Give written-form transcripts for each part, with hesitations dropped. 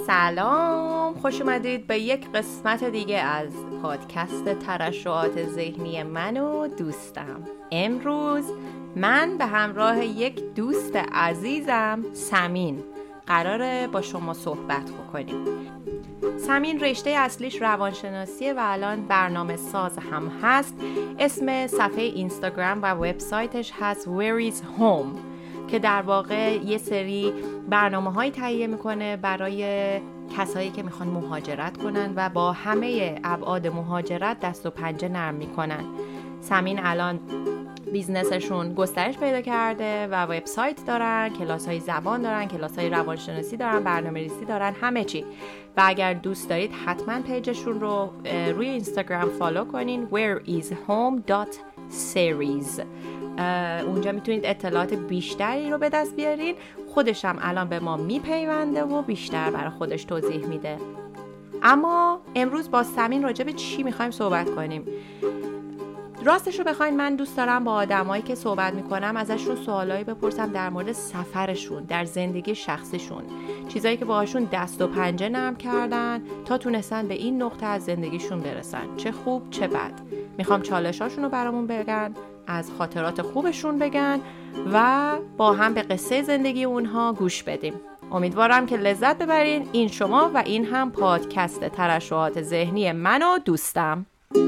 سلام، خوش اومدید به یک قسمت دیگه از پادکست ترشحات ذهنی من و دوستم. امروز من به همراه یک دوست عزیزم سمین قراره با شما صحبت بکنیم. سمین رشته اصلیش روانشناسیه و الان برنامه ساز هم هست. اسم صفحه اینستاگرام و وبسایتش هست Where is Home که در واقع یه سری برنامه‌هایی تهیه میکنه برای کسایی که میخوان مهاجرت کنن و با همه ابعاد مهاجرت دست و پنجه نرم میکنن. سمین الان بیزنسشون گسترش پیدا کرده و وبسایت دارن، کلاس‌های زبان دارن، کلاس‌های روانشناسی دارن، برنامه‌ریزی دارن، همه چی. و اگر دوست دارید حتما پیجشون رو روی اینستاگرام فالو کنین whereishome.series. اونجا میتونید اطلاعات بیشتری رو به دست بیارین. خودش هم الان به ما میپیونده و بیشتر برای خودش توضیح میده. اما امروز با سمین راجع به چی میخوایم صحبت کنیم؟ راستش رو بخواین من دوست دارم با آدمایی که صحبت میکنم ازشون سوالایی بپرسم در مورد سفرشون، در زندگی شخصیشون، چیزایی که باهاشون دست و پنجه نرم کردن تا تونستن به این نقطه از زندگیشون برسن، چه خوب چه بد. میخوام چالشاشون رو برامون بگن، از خاطرات خوبشون بگن و با هم به قصه زندگی اونها گوش بدیم. امیدوارم که لذت ببرین. این شما و این هم پادکست ترشحات ذهنی من و دوستم.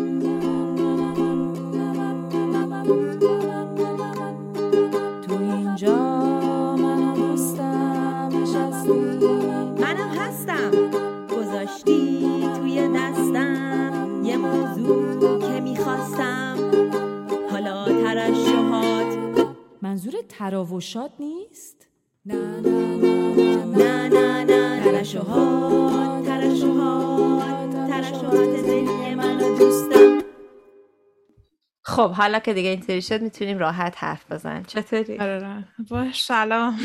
منم هستم، گذاشتی توی دستم یه موضوع که میخواستم. حالا ترشحات منظور تراوشات نیست؟ نه نه نه نه نه ترشحات ترشحات ذهنی من و دوستم. خب حالا که دیگه اینطوری شد میتونیم راحت حرف بزنیم. چطوری؟ آره باش، سلام.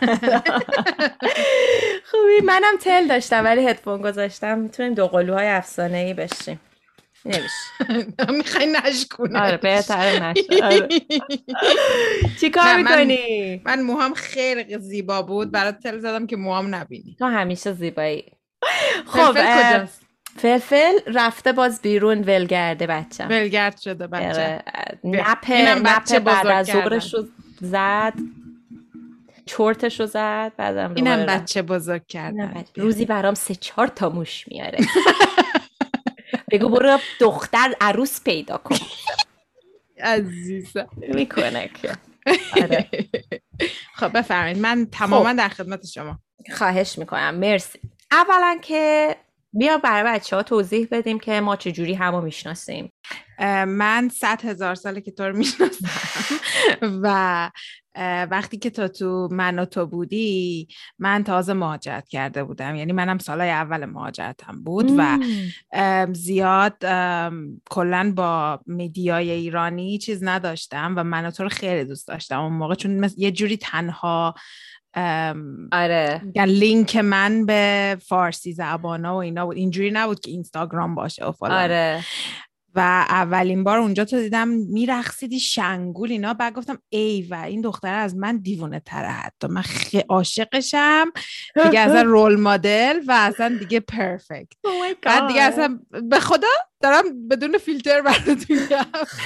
خوبی؟ منم تل داشتم ولی هدفون گذاشتم. میتونیم دو قلوهای افسانه‌ای بشیم. نمیشه. میخوای نشکنه؟ آره بهتره نشه. آره. چی کار میکنی؟ من موهام خیلی زیبا بود، برات تل زدم که موهام نبینی. تو همیشه زیبایی. خب کجاست؟ فلفل رفته باز بیرون ولگرده بچه. ولگرد شده بچه. نپ بعد از ظهرش رو زد، چرتش رو زد، بعدم اینم بچه بزرگ کردن. روزی برام 3-4 تا موش میاره. بگو برو دختر عروس پیدا کن. عزیزم میکنه که آره. خب بفرمایید، من تماما در خدمت شما. خواهش میکنم، مرسی. اولا که بیا برای بچه‌ها توضیح بدیم که ما چجوری همو میشناسیم. من 100,000 ساله که تو رو میشناسم و وقتی که تو من و تو بودی من تازه مهاجرت کرده بودم، یعنی منم سالای اول مهاجرتم بود و زیاد کلن با میدیای ایرانی چیز نداشتم و من و تو رو خیلی دوست داشتم اون موقع، چون یه جوری تنها آره لینک من به فارسی زبانا و اینا بود، اینجوری نبود که اینستاگرام باشه و فلان. آره. و اولین بار اونجا تو دیدم میرقصیدی شنگول اینا، بعد گفتم ای و این دختره از من دیوونه تره، حتی من خیلی عاشقشم دیگه، اصلا رول مدل و اصلا دیگه پرفکت. بعد دیگه اصلا به خدا دارم بدون فیلتر براتون میگم.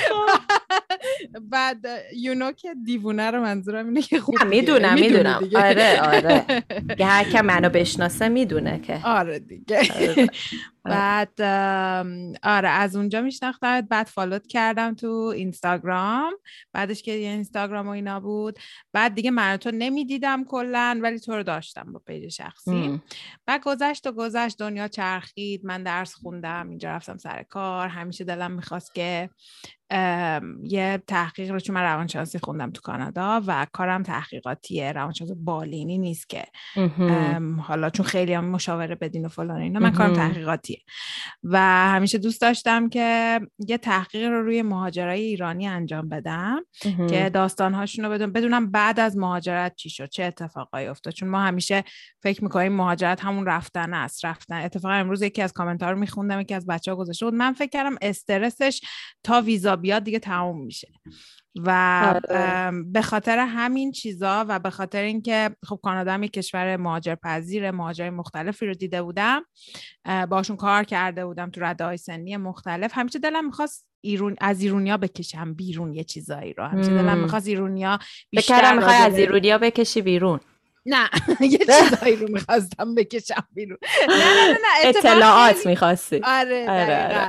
بعد یونو که دیوونه رو منظورم اینه که خوب میدونم آره که هر که منو بشناسه میدونه که آره دیگه. بعد آره از اونجا میشناختم، بعد فالوت کردم تو اینستاگرام، بعدش که اینستاگرام و اینا بود. بعد دیگه من تو نمیدیدم کلن، ولی تو رو داشتم با پیج شخصی. بعد گذشت دنیا چرخید، من درس خوندم، اینجا رفتم سر کار. همیشه دلم میخواست که یه تحقیق رو، چون من روانشناسی خوندم تو کانادا و کارم تحقیقاتیه، روانشناسی بالینی نیست که حالا چون خیلی هم مشاوره بدین و فلان اینا، من کارم تحقیقاتیه و همیشه دوست داشتم که یه تحقیق رو روی مهاجرای ایرانی انجام بدم که داستانهاشون رو بدونم بعد از مهاجرت چی شد، چه اتفاقایی افتاد. چون ما همیشه فکر میکنیم مهاجرت همون رفتن است. اتفاقا امروز یکی از کامنت ها رو میخوندم، یکی از بچه‌ها گذاشته بود من فکر کردم استرسش تا ویزا بیاد دیگه تموم میشه. و به خاطر همین چیزا و به خاطر اینکه خب کانادا هم یک کشور مهاجرپذیر، مهاجرای مختلفی رو دیده بودم، باشون کار کرده بودم تو رده‌های سنی مختلف، همیشه دلم می‌خواست از ایرونیا بکشم بیرون یه چیزایی رو. همیشه دلم می‌خواست ایرونیا بیشتر می‌خوای از ایرونیا بکشی بیرون. نه یه چیزایی رو میخواستم بکشم بیرون. نه اطلاعات میخواستی. آره دقیقاً.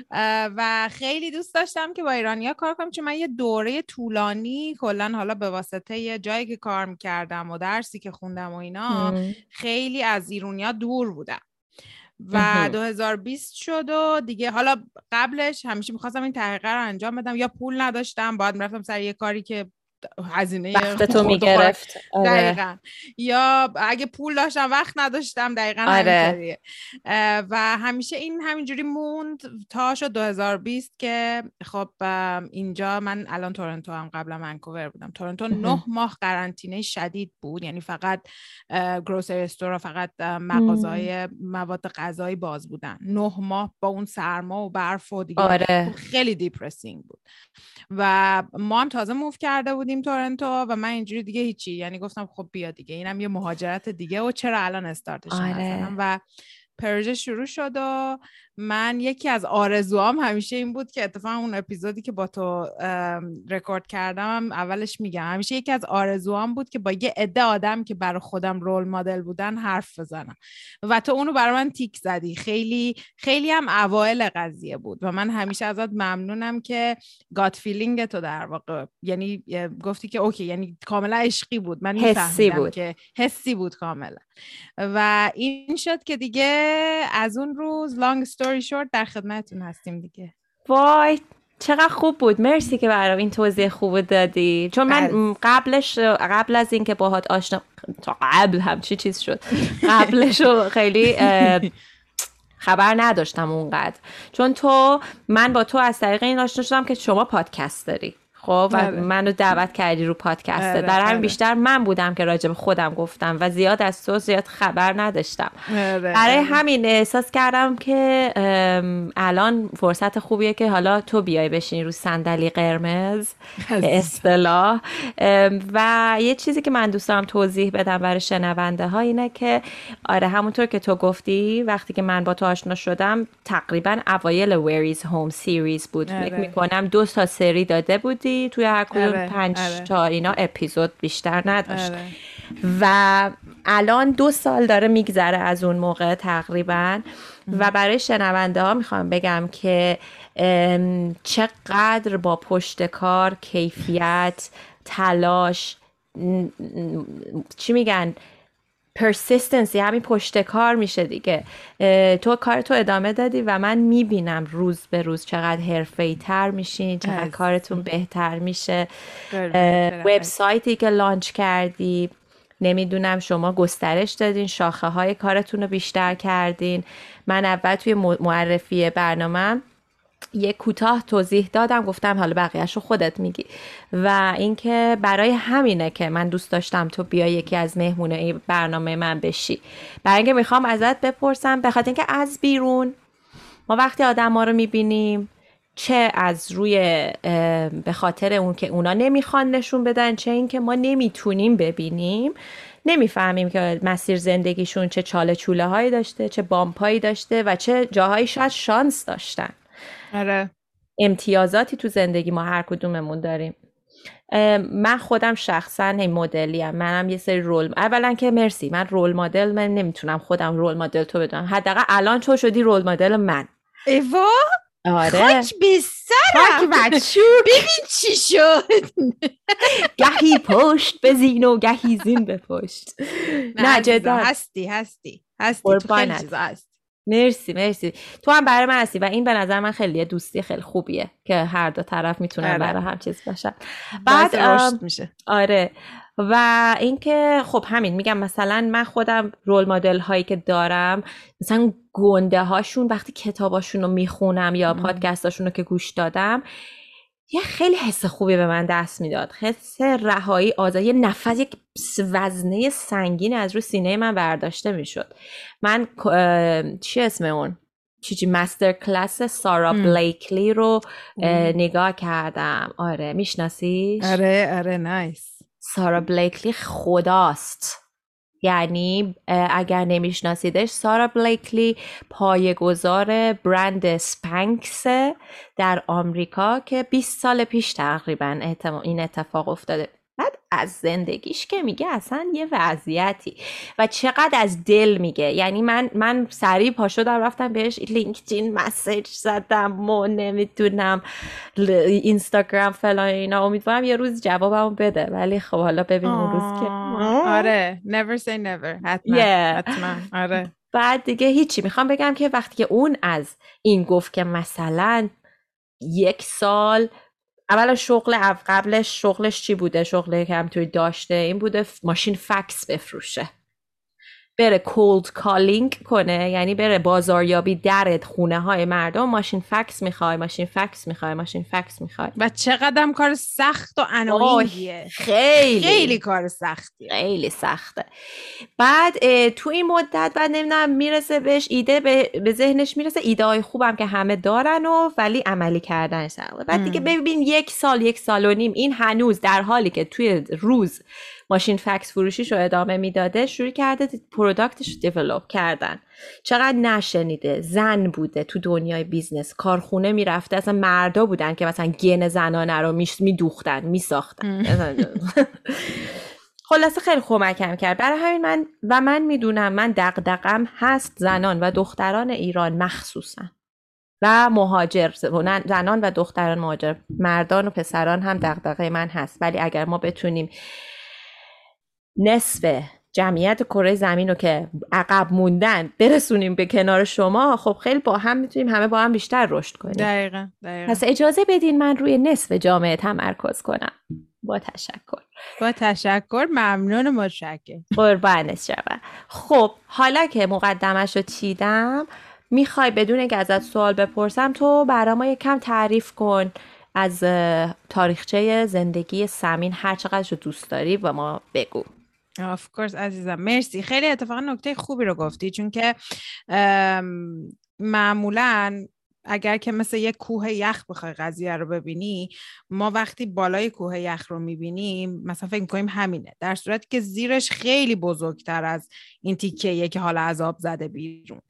و خیلی دوست داشتم که با ایرانیا کار کنم، چون من یه دوره طولانی کلن حالا به واسطه یه جایی که کار میکردم و درسی که خوندم و اینا خیلی از ایرانیا دور بودم و 2020 شد و دیگه حالا قبلش همیشه میخواستم این تحقیق رو انجام بدم، یا پول نداشتم باید میرفتم سر یه کاری که هزینه وقت تو میگرفت. دقیقاً. یا اگه پول داشتم وقت نداشتم، دقیقاً همینطوریه. و همیشه این همینجوری موند تا شد 2020 که خب اینجا من الان تورنتو هم، قبلا ونکوور بودم. تورنتو 9 ماه قرنطینه شدید بود، یعنی فقط گروسری استورا، فقط مغازه‌های مواد غذایی باز بودن 9 ماه با اون سرما و برف و دیگه. خیلی دیپرسینگ بود. و ما هم تازه موو کرده بودیم تورنتو و من اینجوری دیگه هیچی، یعنی گفتم خب بیا دیگه اینم یه مهاجرت دیگه و چرا الان استارتش نزنم. و پروژه شروع شد و من یکی از آرزوام همیشه این بود که اتفاقا اون اپیزودی که با تو رکورد کردم اولش میگم، همیشه یکی از آرزوام بود که با یه عده آدم که برای خودم رول مدل بودن حرف بزنم و تو اونو برای من تیک زدی. خیلی خیلی هم اوایل قضیه بود و من همیشه ازت ممنونم که گات فیلینگ تو در واقع، یعنی گفتی که اوکی، یعنی کاملا عشقی بود، من میفهمیدم که حسی بود کاملا. و این شد که دیگه از اون روز long story short در خدمتتون هستیم دیگه. وای چقدر خوب بود، مرسی که برام این توضیح خوب دادی، چون من قبل از این که باهات آشنا، تا قبل همچی چیز شد، قبلشو خیلی خبر نداشتم اونقدر، چون من با تو از طریق این آشنا شدم که شما پادکست داری خب و منو دعوت کردی رو پادکست. در همین بیشتر من بودم که راجع به خودم گفتم و زیاد از تو زیاد خبر نداشتم. برای همین احساس کردم که الان فرصت خوبیه که حالا تو بیای بشینی رو صندلی قرمز اصطلاح. و یه چیزی که من دوست دارم توضیح بدم برای شنونده ها اینه که آره همونطور که تو گفتی وقتی که من با تو آشنا شدم تقریبا اوایل Where is Home سیریز بود. فکر میکنم 2 تا سری داده بودی توی هر کدوم 5 تا اینا اپیزود بیشتر نداشت. و الان 2 سال داره میگذره از اون موقع تقریبا. و برای شنونده ها میخوام بگم که چقدر با پشت کار، کیفیت، تلاش، چی میگن persistency، همین پشت کار میشه دیگه. تو کارتو ادامه دادی و من میبینم روز به روز چقدر حرفه‌ای تر میشین، چقدر کارتون بهتر میشه. وبسایتی که لانچ کردی، نمیدونم شما گسترش دادین، شاخه های کارتون رو بیشتر کردین. من اول توی معرفی برنامه یه کوتاه توضیح دادم، گفتم حالا بقیه‌شو خودت میگی. و اینکه برای همینه که من دوست داشتم تو بیا یکی از مهمونه برنامه من بشی، برای اینکه میخوام ازت بپرسم، بخاطر اینکه از بیرون ما وقتی آدم‌ها رو میبینیم، چه از روی به خاطر اون که اونا نمیخوان نشون بدن، چه این که ما نمیتونیم ببینیم، نمیفهمیم که مسیر زندگیشون چه چاله چوله هایی داشته، چه بامپایی داشته و چه جاهایی شاید شانس داشتن. آره. امتیازاتی تو زندگی ما هر کدوممون داریم. من خودم شخصا این مدلیم، منم یه سری اولا که مرسی، من رول مدل، من نمیتونم خودم رول مدل تو بدونم، حداقل الان تو شدی رول مدل من. ایوا آره خاک به سرم، ببین چی شد. گهی پشت بزین و گهی زین به پشت. نه جدا هستی تو خیلی چیزا هستی. مرسی تو هم برای من هستی و این به نظر من خیلی دوستی خیلی خوبیه که هر دو طرف میتونن برای هم چیز باشن، بعد رشد میشه. آره. و اینکه خب همین میگم، مثلا من خودم رول مدل هایی که دارم، مثلا گنده هاشون وقتی کتاباشون رو میخونم یا پادکستاشون رو که گوش دادم، یه خیلی حس خوبی به من دست میداد، حس رهایی، آزادی، یه نفس، یک وزنه سنگین از رو سینه من برداشته میشد. من چی اسم اون چیزی مستر کلاس سارا بلیکلی رو نگاه کردم. آره میشناسیش؟ آره نایس. سارا بلیکلی خداست. یعنی اگر نمیشناسیدش، سارا بلیکلی پایه‌گذار برند سپنکس در آمریکا که 20 سال پیش تقریبا این اتفاق افتاده. بعد از زندگیش که میگه اصلا یه وضعیتی و چقدر از دل میگه. یعنی من سریع پا شدم رفتم بهش لینکدین مسیج زدم و نمیدونم اینستاگرام فلان اینا. امیدوارم یه روز جوابمو بده، ولی خب حالا ببین اون روز که آره never say never. حتما آره. بعد دیگه هیچی. میخوام بگم که وقتی که اون از این گفت که مثلا 1 سال اولا قبلش شغلش چی بوده، شغلی که همینطوری داشته این بوده ماشین فکس بفروشه، بره کولد کالینگ کنه، یعنی بره بازاریابی در خونه های مردم، ماشین فکس میخوای، ماشین فکس میخوای، ماشین فکس میخوای. و چقدر کار سخت و انوینگیه. خیلی کار سختیه، خیلی سخته. بعد تو این مدت بعد نمیدونم میرسه بهش ایده، به ذهنش میرسه ایده های خوبم که همه دارن ولی عملی کردن سخته. بعد دیگه ببین 1 سال و نیم این هنوز در حالی که توی روز ماشین فکس فروشیش رو ادامه میداده شروع کرده پروداکتش رو دیولوپ کردن. چقدر نشنیده زن بوده تو دنیای بیزنس، کارخونه میرفته، اصلا مردا بودن که مثلا گن زنانه رو میدوختن میساختن. خلاصه خیلی کمکم کرد. برای همین من میدونم من دغدغم هست زنان و دختران ایران مخصوصا و مهاجر، زنان و دختران مهاجر، مردان و پسران هم دغدغه من هست. ولی اگر ما بتونیم نصف جمعیت کره زمین رو که عقب موندن برسونیم به کنار شما، خب خیلی با هم میتونیم همه با هم بیشتر رشد کنیم. دقیقاً. پس اجازه بدین من روی نصف جامعه تمرکز کنم. با تشکر. ممنون، متشکر. قربانت شم. خب حالا که مقدمش رو چیدم، میخوای بدون که ازت سوال بپرسم تو برای ما یکم تعریف کن از تاریخچه زندگی سمین، هر چقدر رو دوست داری و ما بگو. of course عزیزم، مرسی. خیلی اتفاقا نکته خوبی رو گفتی، چون که معمولاً اگر که مثل یک کوه یخ بخوای قضیه رو ببینی، ما وقتی بالای کوه یخ رو میبینیم مثلا فکر میکنیم همینه، در صورتی که زیرش خیلی بزرگتر از این تیکه‌ایه که حالا از آب زده بیرون.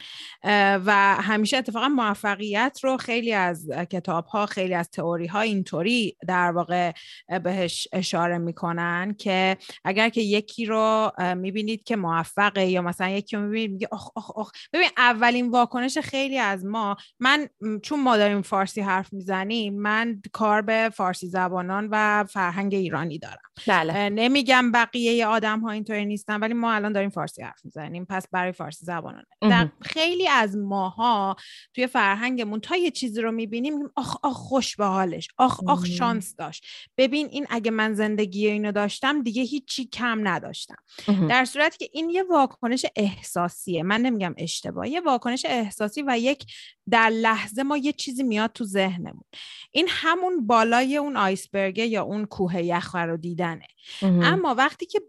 و همیشه اتفاقا موفقیت رو خیلی از کتاب‌ها، خیلی از تئوری‌ها اینطوری در واقع بهش اشاره میکنن که اگر که یکی رو میبینید که موفقه یا مثلا یکی رو میبینید میگه آخ. ببین اولین واکنش خیلی از ما، من چون ما داریم فارسی حرف میزنیم، من کار به فارسی زبانان و فرهنگ ایرانی دارم. بله. نمیگم بقیه آدم ها اینطوری نیستن، ولی ما الان داریم فارسی حرف میزنیم، پس برای فارسی زبانان خیلی از ماها توی فرهنگمون تا یه چیزی رو میبینیم میگیم آخ خوش به حالش، آخ شانس داشت، ببین این اگه من زندگی اینو داشتم دیگه هیچی کم نداشتم. در صورتی که این یه واکنش احساسیه، من نمیگم اشتباه، یه واکنش احساسی و یک در لحظه ما یه چیزی میاد تو ذهنمون. این همون بالای اون آیسبرگه یا اون کوه یخ رو دیدنه. اما وقتی که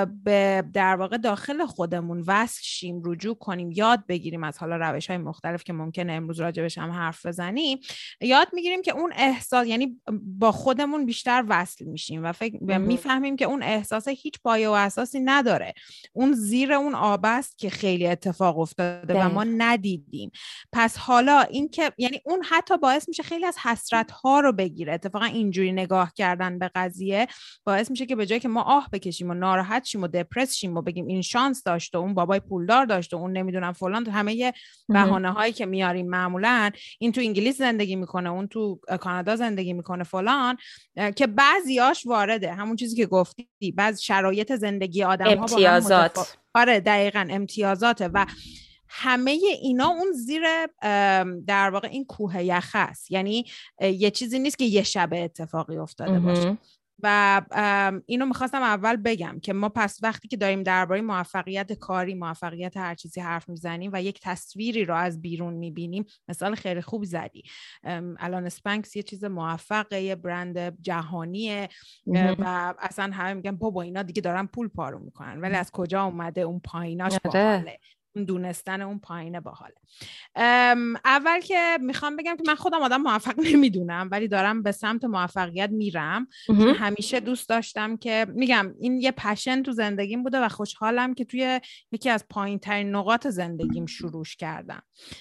به در واقع داخل خودمون وصل شیم، رجوع کنیم، یاد بگیریم از حالا روش‌های مختلف که ممکنه امروز راجبش هم حرف بزنیم، یاد میگیریم که اون احساس، یعنی با خودمون بیشتر وصل میشیم و میفهمیم که اون احساس هیچ پایه و اساسی نداره، اون زیر اون آب است که خیلی اتفاق افتاده و ما ندیدیم. پس حالا این که یعنی اون حتی باعث میشه خیلی از حسرت‌ها رو بگیره. اتفاقا اینجوری نگاه کردن به قضیه باعث میشه که به جای که ما آه بکشیم و ناراحت شیم و دپرس شیم و بگیم این شانس داشت و اون بابای پولدار داشت و اون نمیدونم فلان، همه بهانه‌هایی که میاریم معمولاً این تو انگلیس زندگی میکنه، اون تو کانادا زندگی میکنه فلان، که بعضیاش وارده همون چیزی که گفتی، بعض شرایط زندگی آدم‌ها امتیازات. آره دقیقاً امتیازاته و همه اینا اون زیر در واقع این کوه یخ است. یعنی یه چیزی نیست که یه شب اتفاقی افتاده باشه. و اینو میخواستم اول بگم که ما پس وقتی که داریم درباره موفقیت کاری، موفقیت هر چیزی حرف میزنیم و یک تصویری رو از بیرون میبینیم، مثال خیلی خوبی زدی، الان اسپنکس یه چیز موفقه، یه برند جهانیه و اصلا همه میگن بابا اینا دیگه دارن پول پارو میکنن، ولی از کجا اومده اون پاییناش باحاله. دونستن اون پایینه باحاله. اول که میخوام بگم که من خودم آدم موفق نمیدونم، ولی دارم به سمت موفقیت میرم. چون همیشه دوست داشتم که میگم این یه پشن تو زندگیم بوده و خوشحالم که توی یکی از پایین ترین نقاط زندگیم شروعش کردم.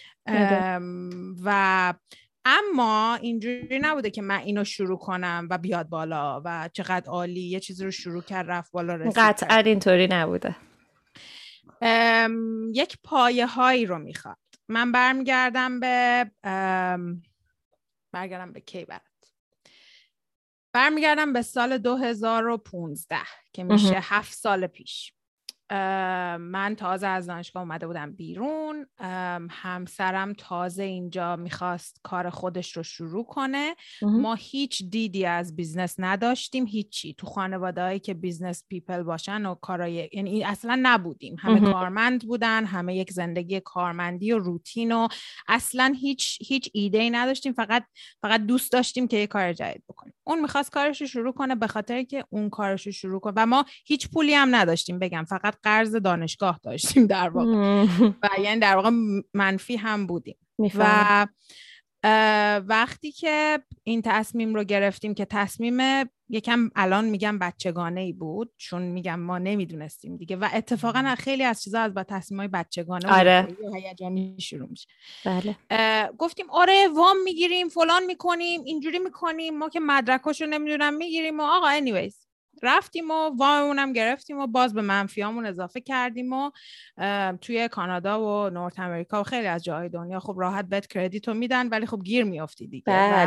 و اما اینجوری نبوده که من اینو شروع کنم و بیاد بالا و چقدر عالی یه چیزی رو شروع کرد رفت بالا رسید. قطعا اینطوری نبوده. یک پایه هایی رو میخواد. من برمیگردم به کی برمیگردم به سال 2015 که میشه 7 سال پیش. من تازه از دانشگاه اومده بودم بیرون. همسرم تازه اینجا میخواست کار خودش رو شروع کنه. ما هیچ دیدی از بیزنس نداشتیم، هیچی. تو خانواده‌ای که بیزنس پیپل باشن و کارای یعنی اصلا نبودیم. همه کارمند بودن، همه یک زندگی کارمندی و روتین و اصلا هیچ ایده‌ای نداشتیم. فقط دوست داشتیم که یه کار جدید بکنیم. اون میخواست کارش رو شروع کنه به خاطر که اون کارش رو شروع کنه و ما هیچ پولی هم نداشتیم، بگم فقط قرض دانشگاه داشتیم در واقع و یعنی در واقع منفی هم بودیم. و وقتی که این تصمیم رو گرفتیم که تصمیم یکم الان میگم بچگانه‌ای بود، چون میگم ما نمیدونستیم دیگه و اتفاقا خیلی از چیزا از با تصمیمای بچگانه و هیجانی شروع میشه. بله. گفتیم آره وام میگیریم، فلان میکنیم، اینجوری میکنیم، ما که مدرکاشو نمیدونم میگیریم و آقا anyways رفتیم و واممونم گرفتیم و باز به منفیامون اضافه کردیم و توی کانادا و نورت امریکا و خیلی از جاهای دنیا خب راحت بهت کردیتو میدن، ولی خب گیر میافتی دیگه.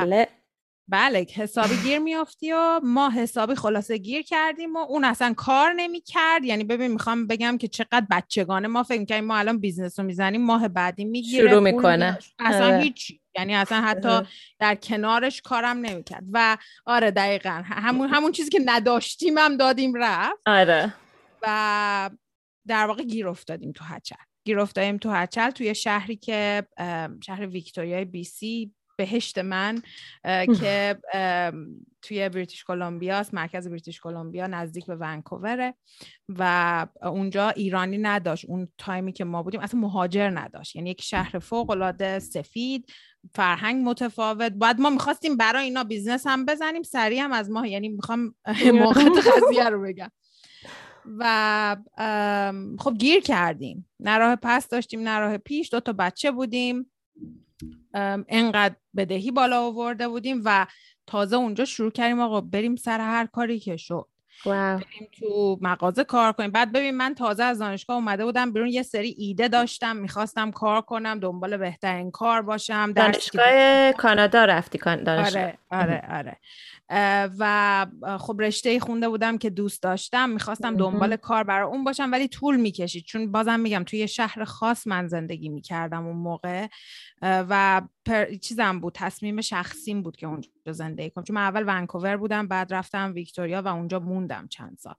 بله حسابی گیر میافتی و ما حسابی خلاصه گیر کردیم و اون اصلا کار نمی کرد. یعنی ببین میخوام بگم که چقدر بچگانه ما فکر میکنیم ما الان بیزنس رو میزنیم ماه بعدی میگیره شروع میکنه، اصلا هیچی، یعنی اصلا حتی در کنارش کارم نمیکرد. و آره دقیقاً همون چیزی که نداشتیم هم دادیم رفت. آره. و در واقع گیر افتادیم تو هچل توی شهری که شهر ویکتوریای بی سی، بهشت من، که توی بریتیش کلمبیا است، مرکز بریتیش کلمبیا نزدیک به ونکووره و اونجا ایرانی نداشت. اون تایمی که ما بودیم اصلا مهاجر نداشت، یعنی یک شهر فوق العاده سفید، فرهنگ متفاوت. بعد ما میخواستیم برای اینا بیزنس هم بزنیم، سریع هم از ما، یعنی میخوام موقعیت قضیه رو بگم. و خب گیر کردیم، نه راه پس داشتیم نه راه پیش. 2 بچه بودیم، انقدر بدهی بالا آورده بودیم و تازه اونجا شروع کردیم آقا بریم سر هر کاری که شد. بریم تو مغازه کار کنیم. بعد ببین من تازه از دانشگاه اومده بودم بیرون، یه سری ایده داشتم، میخواستم کار کنم، دنبال بهترین کار باشم. دانشگاه کانادا رفتی؟ آره. و خب رشته خونده بودم که دوست داشتم، میخواستم دنبال کار برای اون باشم، ولی طول میکشید چون بازم میگم توی یه شهر خاص من زندگی میکردم اون موقع و چیزم بود، تصمیم شخصیم بود که اونجا زندگی کنم، چون من اول ونکوور بودم، بعد رفتم ویکتوریا و اونجا موندم چند سال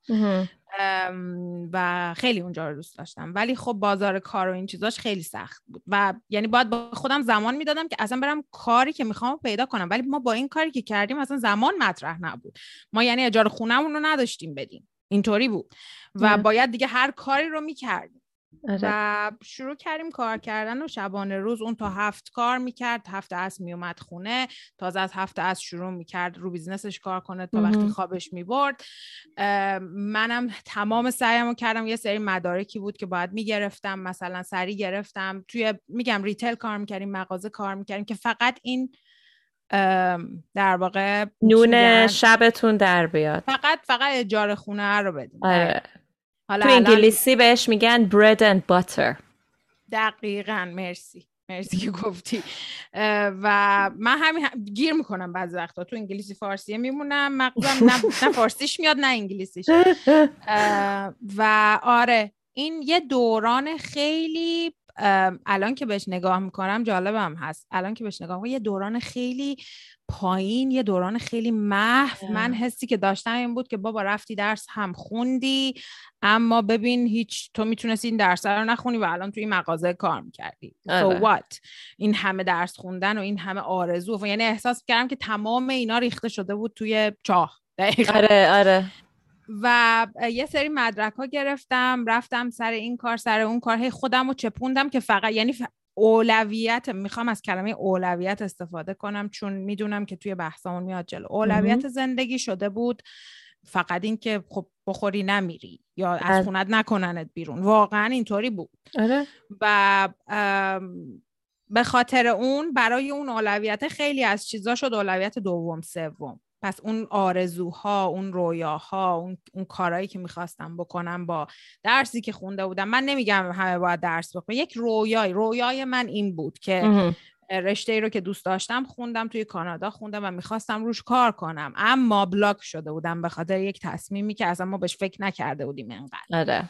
و خیلی اونجا رو دوست داشتم. ولی خب بازار کار و این چیزاش خیلی سخت بود و یعنی باید با خودم زمان میدادم که اصلا برم کاری که میخوام پیدا کنم. ولی ما با این کاری که کردیم اصلا زمان مطرح نبود. ما یعنی اجاره خونه‌مون رو نداشتیم بدیم، اینطوری بود و باید دیگه هر کاری رو میکردیم. و شروع کردیم کار کردن و شبانه روز اون تا 7 کار میکرد، 7 عصر میومد خونه، تازه از 7 عصر شروع میکرد رو بیزنسش کار کنه تا وقتی خوابش میبرد. منم تمام سعیمو کردم. یه سری مدارکی بود که باید میگرفتم، مثلا سری گرفتم، توی میگم ریتیل کار میکردیم، مغازه کار میکردیم که فقط این در واقع نون شبتون در بیاد، فقط اجاره خونه رو بدیم. تو انگلیسی بهش میگن bread and butter. دقیقاً. مرسی که گفتی. و من همین گیر میکنم بعضی وقتا، تو انگلیسی فارسی میمونم، مغزم نه فارسیش میاد نه انگلیسیش. و آره این یه دوران خیلی الان که بهش نگاه میکنم جالبم هست. الان که بهش نگاه میکنم یه دوران خیلی پایین، یه دوران خیلی محو. من حسی که داشتم این بود که بابا رفتی درس هم خوندی، اما ببین هیچ، تو میتونستی این درس رو نخونی و الان توی مغازه کار میکردی. So what؟ این همه درس خوندن و این همه آرزو، یعنی احساس کردم که تمام اینا ریخته شده بود توی چاه. آره و یه سری مدرک ها گرفتم، رفتم سر این کار سر اون کار، هی خودم رو چپوندم که فقط یعنی اولویت، میخوام از کلمه اولویت استفاده کنم چون میدونم که توی بحثمون میاد جلو. اولویت زندگی شده بود فقط این که خب بخوری نمیری یا از خونت نکننت بیرون. واقعا اینطوری بود. و به خاطر اون برای اون اولویت خیلی از چیزا شد اولویت دوم سوم. پس اون آرزوها، اون رویاها، اون کارهایی که میخواستم بکنم با درسی که خونده بودم، من نمیگم همه باید درس بخونم، یک رویای من این بود که رشته‌ای رو که دوست داشتم خوندم، توی کانادا خوندم و میخواستم روش کار کنم، اما بلاک شده بودم به خاطر یک تصمیمی که اصلا ما بهش فکر نکرده بودیم انقدر.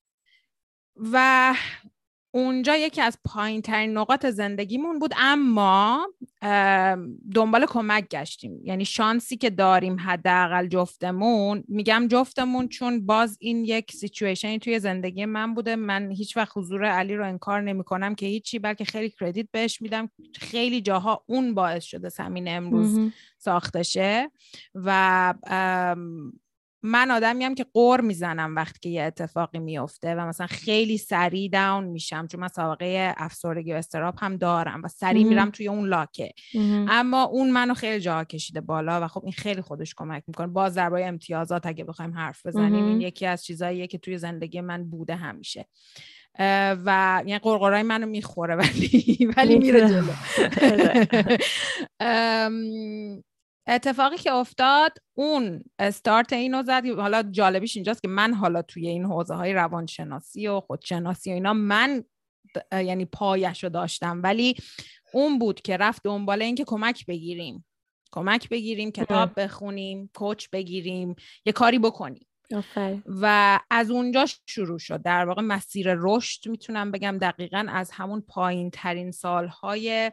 و اونجا یکی از پایین ترین نقاط زندگیمون بود، اما دنبال کمک گشتیم. یعنی شانسی که داریم حداقل جفتمون، میگم جفتمون چون باز این یک سیچویشنی توی زندگی من بوده، من هیچ وقت حضور علی رو انکار نمی کنم که هیچی، بلکه خیلی کردیت بهش میدم، خیلی جاها اون باعث شده زمین امروز ساخته شه. و من آدمیم که قور میزنم وقتی که یه اتفاقی میفته و مثلا خیلی سریع داون میشم، چون من سابقه افسردگی و اضطراب هم دارم و سریع میرم توی اون لاکه. اما اون منو خیلی جاها کشیده بالا و خب این خیلی خودش کمک میکنه. باز درباره امتیازات اگه بخوایم حرف بزنیم، این یکی از چیزاییه که توی زندگی من بوده همیشه و یعنی قرقرای منو میخوره ولی میره جلو. اتفاقی که افتاد اون استارت اینو زد. حالا جالبیش اینجاست که من حالا توی این حوزه های روانشناسی و خودشناسی و اینا من یعنی پایشو داشتم، ولی اون بود که رفت دنبال این که کمک بگیریم کتاب بخونیم، کوچ بگیریم، یه کاری بکنیم. و از اونجا شروع شد در واقع مسیر رشد. میتونم بگم دقیقاً از همون پایین ترین سالهای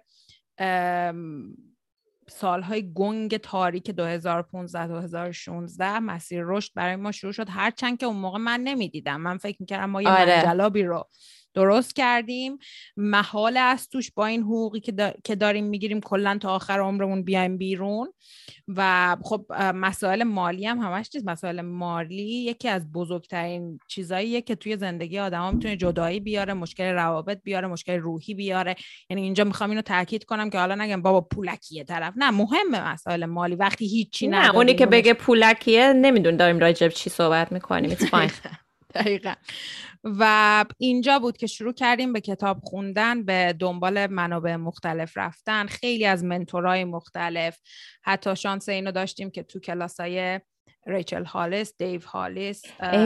گنگ تاریک 2015-2016 مسیر رشد برای ما شروع شد. هرچند که اون موقع من نمیدیدم، من فکر میکردم ما یه منجلابی رو درست کردیم، محال است توش با این حقوقی که داریم میگیریم کلن تا آخر عمرمون بیایم بیرون. و خب مسائل مالی هم همش نیست. مسائل مالی یکی از بزرگترین چیزاییه که توی زندگی آدم‌ها میتونه جدایی بیاره، مشکل روابط بیاره، مشکل روحی بیاره. یعنی اینجا میخوام اینو تاکید کنم که حالا نگم بابا پولکیه طرف، نه، مهمه مسائل مالی وقتی هیچی نداریم. نه اونی که بگه پولکیه نمیدون داریم راجع به چی صحبت میکنیم. It's fine. دقیقاً. و اینجا بود که شروع کردیم به کتاب خوندن، به دنبال منابع مختلف رفتن، خیلی از منتورای مختلف. حتی شانس اینو داشتیم که تو کلاسای ریچل هالیس، دیو هالیس،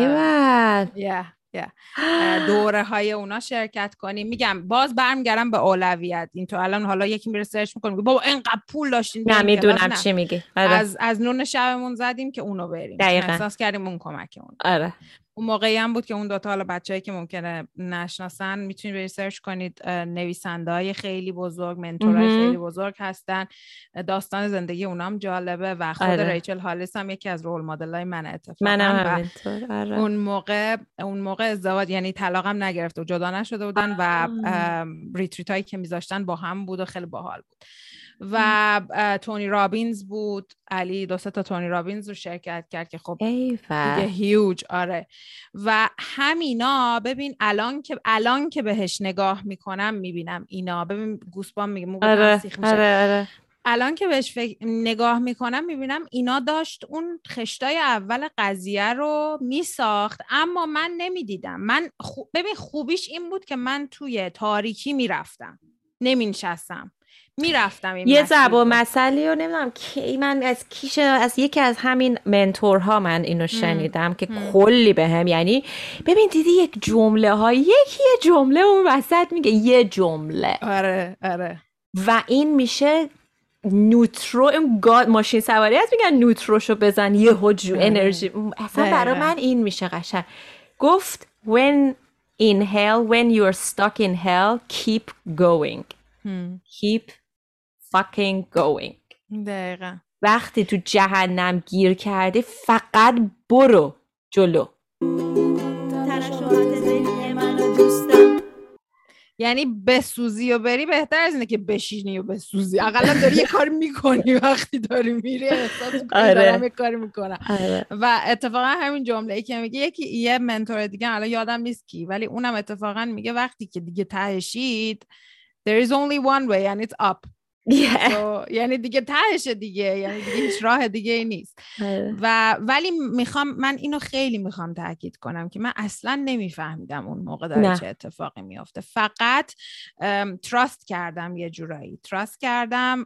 دوره های اونا شرکت کنیم. میگم باز برمیگردم به اولویت. این تو الان حالا یکی میره سرچ میکنه بابا اینقدر پول داشتین، نمیدونم چی میگی. از نون شبمون زدیم که اونو بریم، احساس کردیم اون کمکمون. اون موقعی هم بود که اون دوتا، حالا بچه‌ای که ممکنه نشناسن میتونید ریسرچ کنید، نویسنده‌های خیلی بزرگ، منتورای خیلی بزرگ هستن. داستان زندگی اونام جالبه و خود ریچل هالیس هم یکی از رول مدل‌های منه اتفاقا. منم اون موقع ازدواج یعنی طلاقم نگرفته و جدا نشده بودن و ریتریتایی که میذاشتن با هم بود و خیلی باحال بود. و تونی رابینز بود، علی 2 تا تونی رابینز رو شرکت کرد که خب دیگه هیوج. آره. و همینا ببین الان که بهش نگاه میکنم میبینم اینا، ببین گوسپام میگه موقع سیخ میشه. الان که بهش نگاه میکنم میبینم اینا داشت اون خشتای اول قضیه رو میساخت، اما من نمیدیدم. ببین خوبیش این بود که من توی تاریکی میرفتم، نمینشستم، میرفتم یه ضرب مسئله رو نمیدونم کی من از یکی از همین منتورها من اینو شنیدم که کلی بهم، یعنی ببین دیدی یک جمله ها، یه جمله اون وسط میگه یه جمله. آره. و این میشه نوترو. ماشین سواری هست میگن نوتروشو بزن یه هجو انرژی. اصلا برای من این میشه قشنگ. گفت when you're stuck in hell keep going. keep fucking going. دقیقا. وقتی تو جهنم گیر کردی فقط برو جلو. ترشحات ذهنی منو دوستم. یعنی بسوزی و بری بهتر از اینه که بشینی و بسوزی. اقلا داری یه کار میکنی، وقتی داری میری احساس میکنی دارم یه کاری میکنم. و اتفاقا همین جمله‌ای که میگه یه منتور دیگه الان یادم نیست کی، ولی اونم اتفاقا میگه وقتی که دیگه تهشید there is only one way and it's up. یعنی دیگه تهشه دیگه، یعنی دیگه هیچ راه دیگه ای نیست. ولی من اینو خیلی میخوام تاکید کنم که من اصلا نمیفهمیدم اون موقع داره چه اتفاقی میفته. فقط تراست کردم، یه جورایی تراست کردم،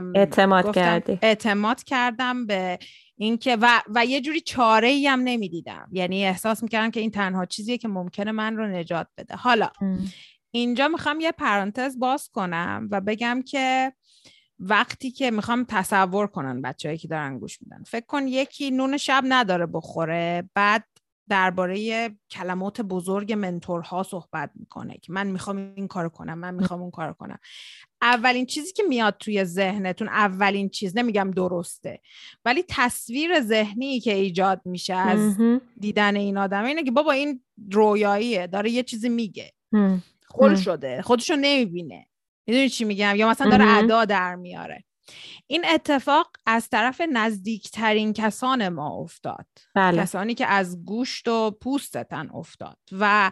اعتماد کردم به اینکه و یه جوری چاره ای هم نمیدیدم، یعنی احساس میکردم که این تنها چیزیه که ممکنه من رو نجات بده. حالا اینجا میخوام یه پرانتز باز کنم و بگم که وقتی که میخوام تصور کنن بچه‌هایی که دارن گوش میدن، فکر کن یکی نون شب نداره بخوره، بعد درباره کلمات بزرگ منتورها صحبت میکنه که من میخوام این کارو کنم، من میخوام اون کارو کنم. اولین چیزی که میاد توی ذهنتون، اولین چیز، نمیگم درسته، ولی تصویر ذهنی که ایجاد میشه از دیدن این آدم اینه که بابا این رویاییه، داره یه چیزی میگه، خل شده، خودشو نمیبینه. میدونی چی میگم؟ یا مثلا داره ادا در میاره. این اتفاق از طرف نزدیکترین کسان ما افتاد. کسانی که از گوشت و پوستتن افتاد و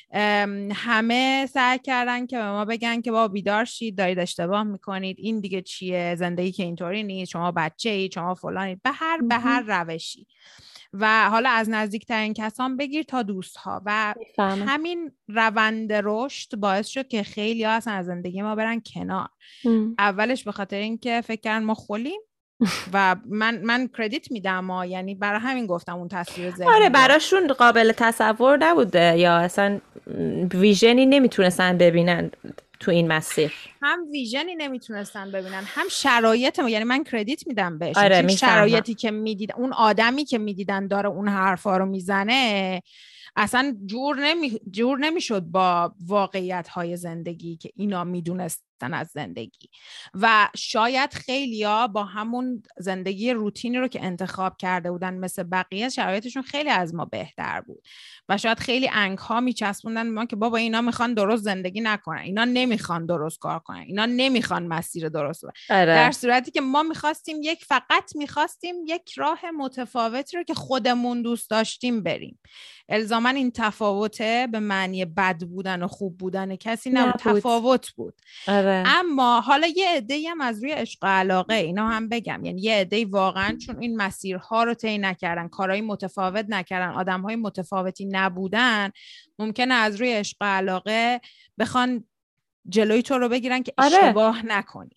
همه سعی کردن که به ما بگن که بابا بیدار شید، دارید اشتباه میکنید، این دیگه چیه، زندگی که اینطوری نیست، شما بچه ای، شما فلانید، به هر روشی. و حالا از نزدیکترین کسان بگیر تا دوستها و همین روند رشد باعث شد که خیلی ها اصلا از زندگی ما برن کنار. اولش به خاطر این که فکر کردن ما خولیم و من کردیت میدم، یعنی برای همین گفتم اون تصویر ذهنی براشون قابل تصور نبوده یا اصلا ویژنی نمیتونستن ببینن تو این مسیر. هم ویژنی نمیتونستن ببینن، هم شرایط ما، یعنی من کردیت میدم بهش. شرایطی که میدیدن، اون آدمی که میدیدن داره اون حرفا رو میزنه، اصلا جور نمیشد با واقعیت های زندگی که اینا میدونستن از زندگی. و شاید خیلیا با همون زندگی روتینی رو که انتخاب کرده بودن مثل بقیه، شرایطشون خیلی از ما بهتر بود و شاید خیلی انگ ها میچسبوندن ما که بابا اینا میخوان درست زندگی نکنن، اینا نمیخوان درست کار کنن، اینا نمیخوان مسیر درست برن. در صورتی که ما فقط میخواستیم یک راه متفاوتی رو که خودمون دوست داشتیم بریم. الزاما این تفاوته به معنی بد بودن و خوب بودن کسی نبود، تفاوت بود. اما حالا یه عده‌ای هم از روی عشق و علاقه، اینا هم بگم، یعنی یه عده‌ای واقعا چون این مسیرها رو طی نکردن، کارهای متفاوت نکردن، آدمهای متفاوتی نبودن، ممکنه از روی عشق و علاقه بخوان جلوی تو رو بگیرن که اشتباه نکنی.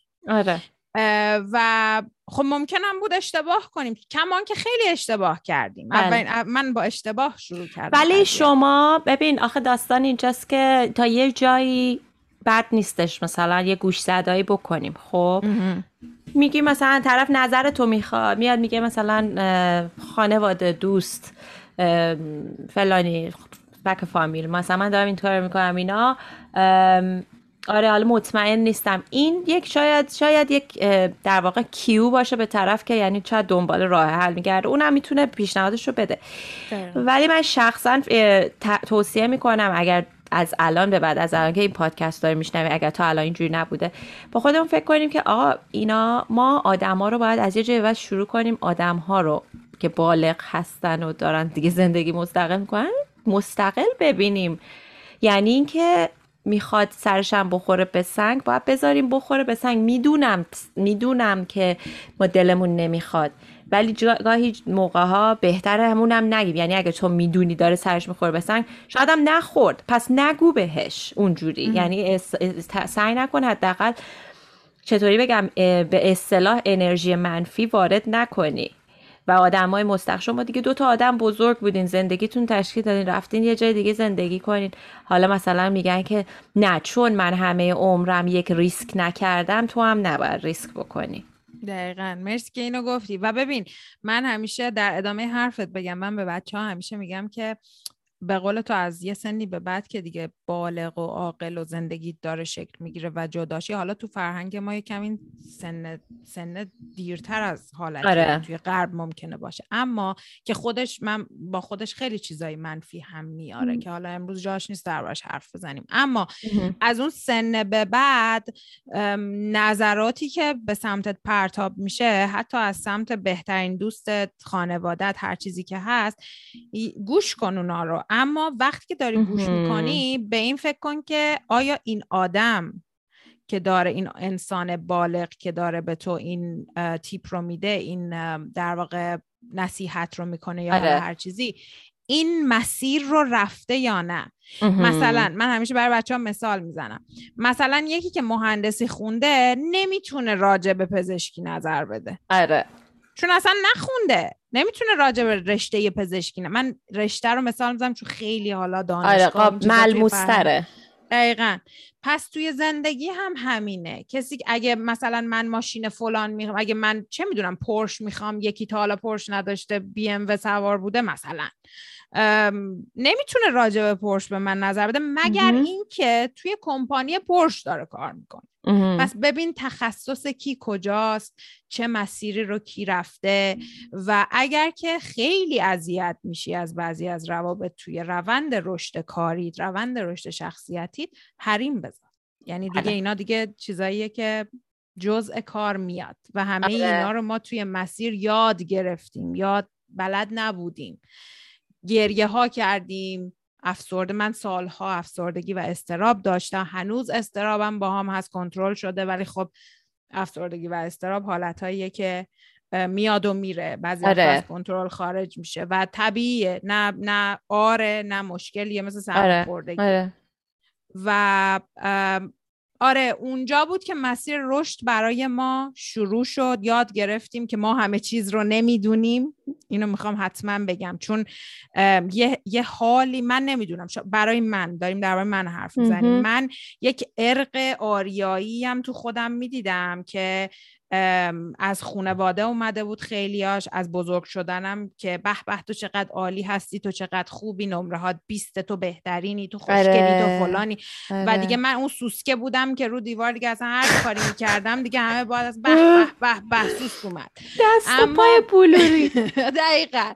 و خب ممکنم بود اشتباه کنیم، کمان که خیلی اشتباه کردیم. من با اشتباه شروع کردم. ولی شما ببین آخه داستان اینجاست که تا یه جایی بد نیستش مثلا یه گوش زدایی بکنیم. خب میگی مثلا طرف نظر تو میاد میگه مثلا خانواده، دوست، فلانی، بک فامیل، مثلا من دارم این کار میکنم اینا، آره حالا مطمئن نیستم. این یک شاید یک در واقع کیو باشه به طرف که یعنی شاید دنبال راه حل میگرده، اونم میتونه پیشنهادش رو بده. ولی من شخصا توصیه میکنم اگر از الان به بعد، از الان که این پادکست داریم میشنویم، اگر تا الان اینجوری نبوده، با خودمون فکر کنیم که آقا اینا ما آدما رو باید از یه جایی بعد شروع کنیم آدم‌ها رو که بالغ هستن و دارن دیگه زندگی مستقل میکنن مستقل ببینیم. یعنی اینکه میخواد سرشم بخوره به سنگ، باید بذاریم بخوره به سنگ. میدونم که ما دلمون نمیخواد، ولی گاهی موقعها بهتره همونم نگیم. یعنی اگه تو میدونی داره سرش میخوره به سنگ، شاید هم نخورد، پس نگو بهش اونجوری. یعنی سعی نکن حداقل چطوری بگم به اصطلاح انرژی منفی وارد نکنی. و آدمای مستقل، شما دیگه 2 تا آدم بزرگ بودین، زندگیتون تشکیل دادین، رفتین یه جای دیگه زندگی کنین. حالا مثلا میگن که نه چون من همه عمرم یک ریسک نکردم، تو هم نباید ریسک بکنی. دقیقاً، مرسی که اینو گفتی. و ببین من همیشه در ادامه حرفت بگم، من به بچه‌ها همیشه میگم که به قول تو از یه سنی به بعد که دیگه بالغ و عاقل و زندگی داره شکل میگیره و جداشی، حالا تو فرهنگ ما یکم این سن دیرتر از حالتی توی غرب ممکنه باشه، اما که من با خودش خیلی چیزای منفی هم میاره که حالا امروز جاش نیست دربارش حرف بزنیم. اما از اون سن به بعد نظراتی که به سمتت پرتاب میشه، حتی از سمت بهترین دوستت، خانوادت، هر چیزی که هست، گوش کن اونا رو. اما وقتی که داری گوش میکنی به این فکر کن که آیا این آدم که داره، این انسان بالغ که داره به تو این تیپ رو میده، این در واقع نصیحت رو میکنه یا هر چیزی، این مسیر رو رفته یا نه. مثلا من همیشه برای بچه‌ها مثال میزنم، مثلا یکی که مهندسی خونده نمیتونه راجع به پزشکی نظر بده. چون اصلا نخونده، نمیتونه راجع به رشته پزشکی من رشته رو مثال میزنم چون خیلی حالا دانشگاه ملموس‌تره. دقیقاً. پس توی زندگی هم همینه. کسی اگه مثلا من ماشین فلان میخوام، اگه من چه میدونم پورش میخوام، یکی تا حالا پورش نداشته BMW سوار بوده مثلا، نمیتونه راجع به پورش به من نظر بده مگر اینکه توی کمپانی پورش داره کار میکنه. پس ببین تخصص کی کجاست، چه مسیری رو کی رفته، و اگر که خیلی اذیت میشی از بعضی از روابط توی روند رشد کاری، روند رشد شخصیتی، حریم بذار. یعنی دیگه اینا دیگه چیزاییه که جزء کار میاد و همه اینا رو ما توی مسیر یاد گرفتیم، یاد بلد نبودیم، گریه ها کردیم. من سالها افسردگی و اضطراب داشتم، هنوز اضطرابم با هم هست، کنترل شده، ولی خب افسردگی و اضطراب حالتاییه که میاد و میره، بعضی وقتا از کنترل خارج میشه و طبیعیه، نه نه مشکلیه، مثل سرماخوردگی. و اونجا بود که مسیر رشد برای ما شروع شد. یاد گرفتیم که ما همه چیز رو نمیدونیم. اینو میخوام حتما بگم، چون یه حالی من نمیدونم، برای من داریم درباره من حرف میزنیم، من یک ارق آریایی هم تو خودم میدیدم که از خانواده اومده بود خیلیاش، از بزرگ شدنم که به به تو چقدر عالی هستی، تو چقدر خوبی، نمره هات 20، تو بهترینی، تو خوشگلی، تو فلانی. و دیگه من اون سوسکه بودم که رو دیوار دیگه اصلا هر کاری میکردم دیگه همه باید از به سوسک اومد، دست و پای بلوری. دقیقاً.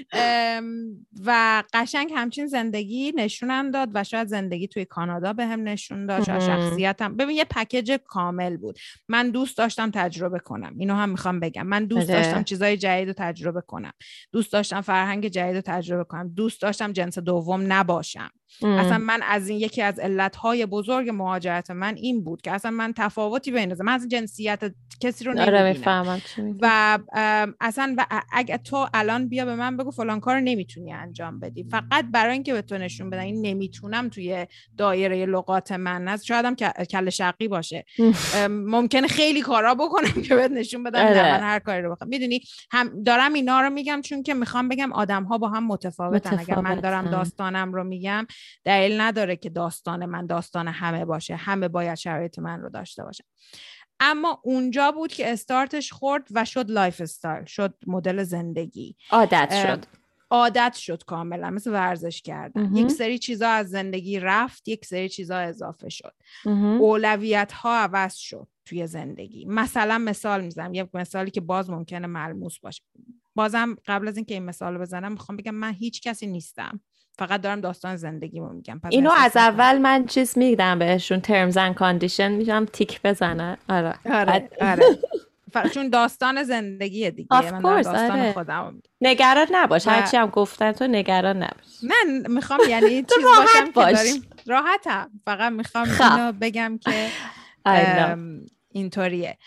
و قشنگ همچین زندگی نشونم داد و شاید زندگی توی کانادا به هم نشون داد، شاید شخصیتم، ببین یه پکیج کامل بود. من دوست داشتم تجربه کنم، اینو هم میخوام بگم، من دوست داشتم چیزای جدید رو تجربه کنم، دوست داشتم فرهنگ جدید رو تجربه کنم، دوست داشتم جنس دوم نباشم. اصلا من از این یکی از علتهای بزرگ مهاجرت من این بود که اصلا من تفاوتی بین من از جنسیت کسی رو نمیبینم و اصلا اگه تو الان بیا به من بگو فلان کار نمیتونی انجام بدی، فقط برای اینکه به تو نشون بدن این نمیتونم توی دایره لغات من هست، شاید هم کله شقی باشه، ممکنه خیلی کارا بکنم که بهت نشون بدم نه من هر کاری رو بخوام. میدونی هم دارم اینا رو میگم چون که میخوام بگم آدم‌ها با هم متفاوتن. اگر من دارم داستانم رو میگم دلیل نداره که داستان من داستان همه باشه، همه باید شرایط من رو داشته باشن. اما اونجا بود که استارتش خورد و شد لایف استایل، شد مدل زندگی، عادت شد کاملا، مثل ورزش کردن. یک سری چیزا از زندگی رفت، یک سری چیزا اضافه شد، اولویت ها عوض شد توی زندگی. مثلا مثال میزنم، یه مثالی که باز ممکنه ملموس باشه. بازم قبل از اینکه این مثال رو بزنم میخوام بگم من هیچ کسی نیستم، فقط دارم داستان زندگیمو میگم. اینو از اول من چیز میدم بهشون، terms and condition میشم تیک بزنن. آره. چون داستان زندگیه دیگه، من داستان خودم میگم. نگران نباش، هرچی هم گفتن تو نگران نباش. من میخوام یعنی چیز باشم که داریم راحتم، فقط میخوام اینو بگم که اینطوریه.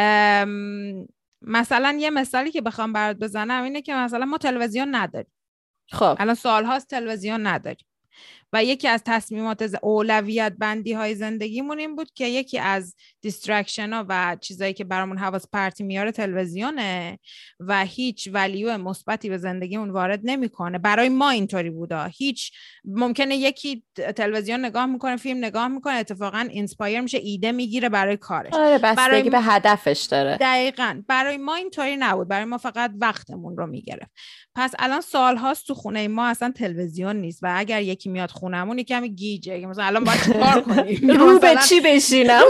مثلا یه مثالی که بخوام برات بزنم اینه که مثلا ما تلویزیون نداریم. خب الان سال‌هاست تلویزیون نداریم و یکی از تصمیمات اولویت بندی های زندگیمون این بود که یکی از دیسترکشن ها و چیزایی که برامون حواس پرتی میاره تلویزیونه و هیچ ولیو مثبتی به زندگیمون وارد نمیکنه. برای ما اینطوری بودا. هیچ ممکنه یکی تلویزیون نگاه میکنه، فیلم نگاه میکنه، اتفاقا اینسپایر میشه، ایده میگیره برای کارش. آره بستگی به هدفش داره. دقیقاً. برای ما اینطوری نبود. برای ما فقط وقتمون رو میگرفت. پس الان سالهاست تو خونه ما اصلا تلویزیون نیست و اگر یکی میاد خونمون یکمی گیجه، مثلا الان باید چیکار کنیم؟ رو به چی بشینم؟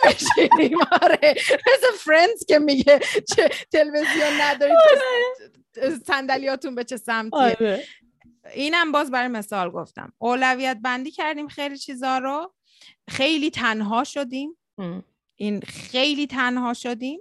آره مثل فرندز که میگه چه تلویزیون ندارید صندلیاتون به چه سمتیه. اینم باز برای مثال گفتم. اولویت بندی کردیم خیلی چیزا رو، خیلی تنها شدیم. این خیلی تنها شدیم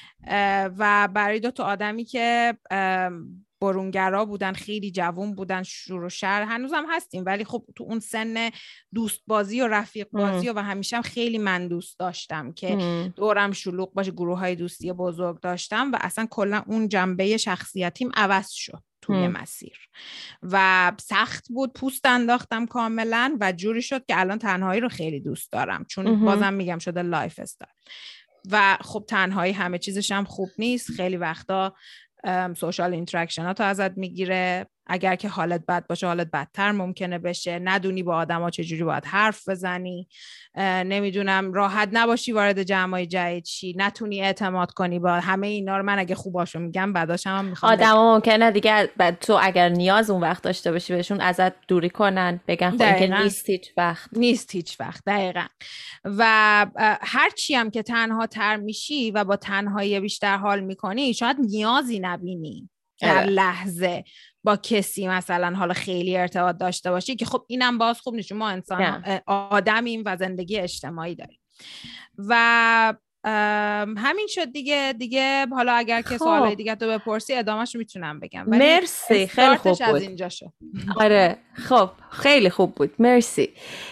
و برای 2 تا آدمی که برونگرا بودن، خیلی جوان بودن، شور و شر، هنوزم هستیم، ولی خب تو اون سن دوست بازی و رفیق بازی و همیشه هم خیلی من دوست داشتم که دورم شلوغ باشه، گروه های دوستی بزرگ داشتم و اصلا کلا اون جنبه شخصیتیم عوض شد توی مسیر و سخت بود. پوست انداختم کاملا و جوری شد که الان تنهایی رو خیلی دوست دارم، چون بازم میگم شده لایف استایل و خب تنهایی همه چیزش هم خوب نیست. خیلی وقتا سوشال اینتراکشن ها تو ازت میگیره. اگر که حالت بد باشه حالت بدتر ممکنه بشه. ندونی با آدم ها چجوری باید حرف بزنی، نمیدونم راحت نباشی وارد جمعای جدید شی، نتونی اعتماد کنی با همه اینا رو. من اگه خوباشو میگم بعداش هم میخوام آدم ها ممکنه دیگه تو اگر نیاز اون وقت داشته باشی بهشون ازت دوری کنن، بگن خب که نیست هیچ وقت. دقیقا. و هر چی هم که تنها تر میشی و با تنهایی بیشتر حال میکنی، شاید نیازی نبینی در لحظه با کسی مثلا حالا خیلی ارتباط داشته باشی، که خب اینم باز خوب نیست، ما انسان آدمیم و زندگی اجتماعی داریم. و همین شد دیگه حالا اگر که سوالای دیگه تو بپرسی ادامه‌شو میتونم بگم. مرسی، خیلی خوب بود از اینجا شد. آره خب خیلی خوب بود، مرسی.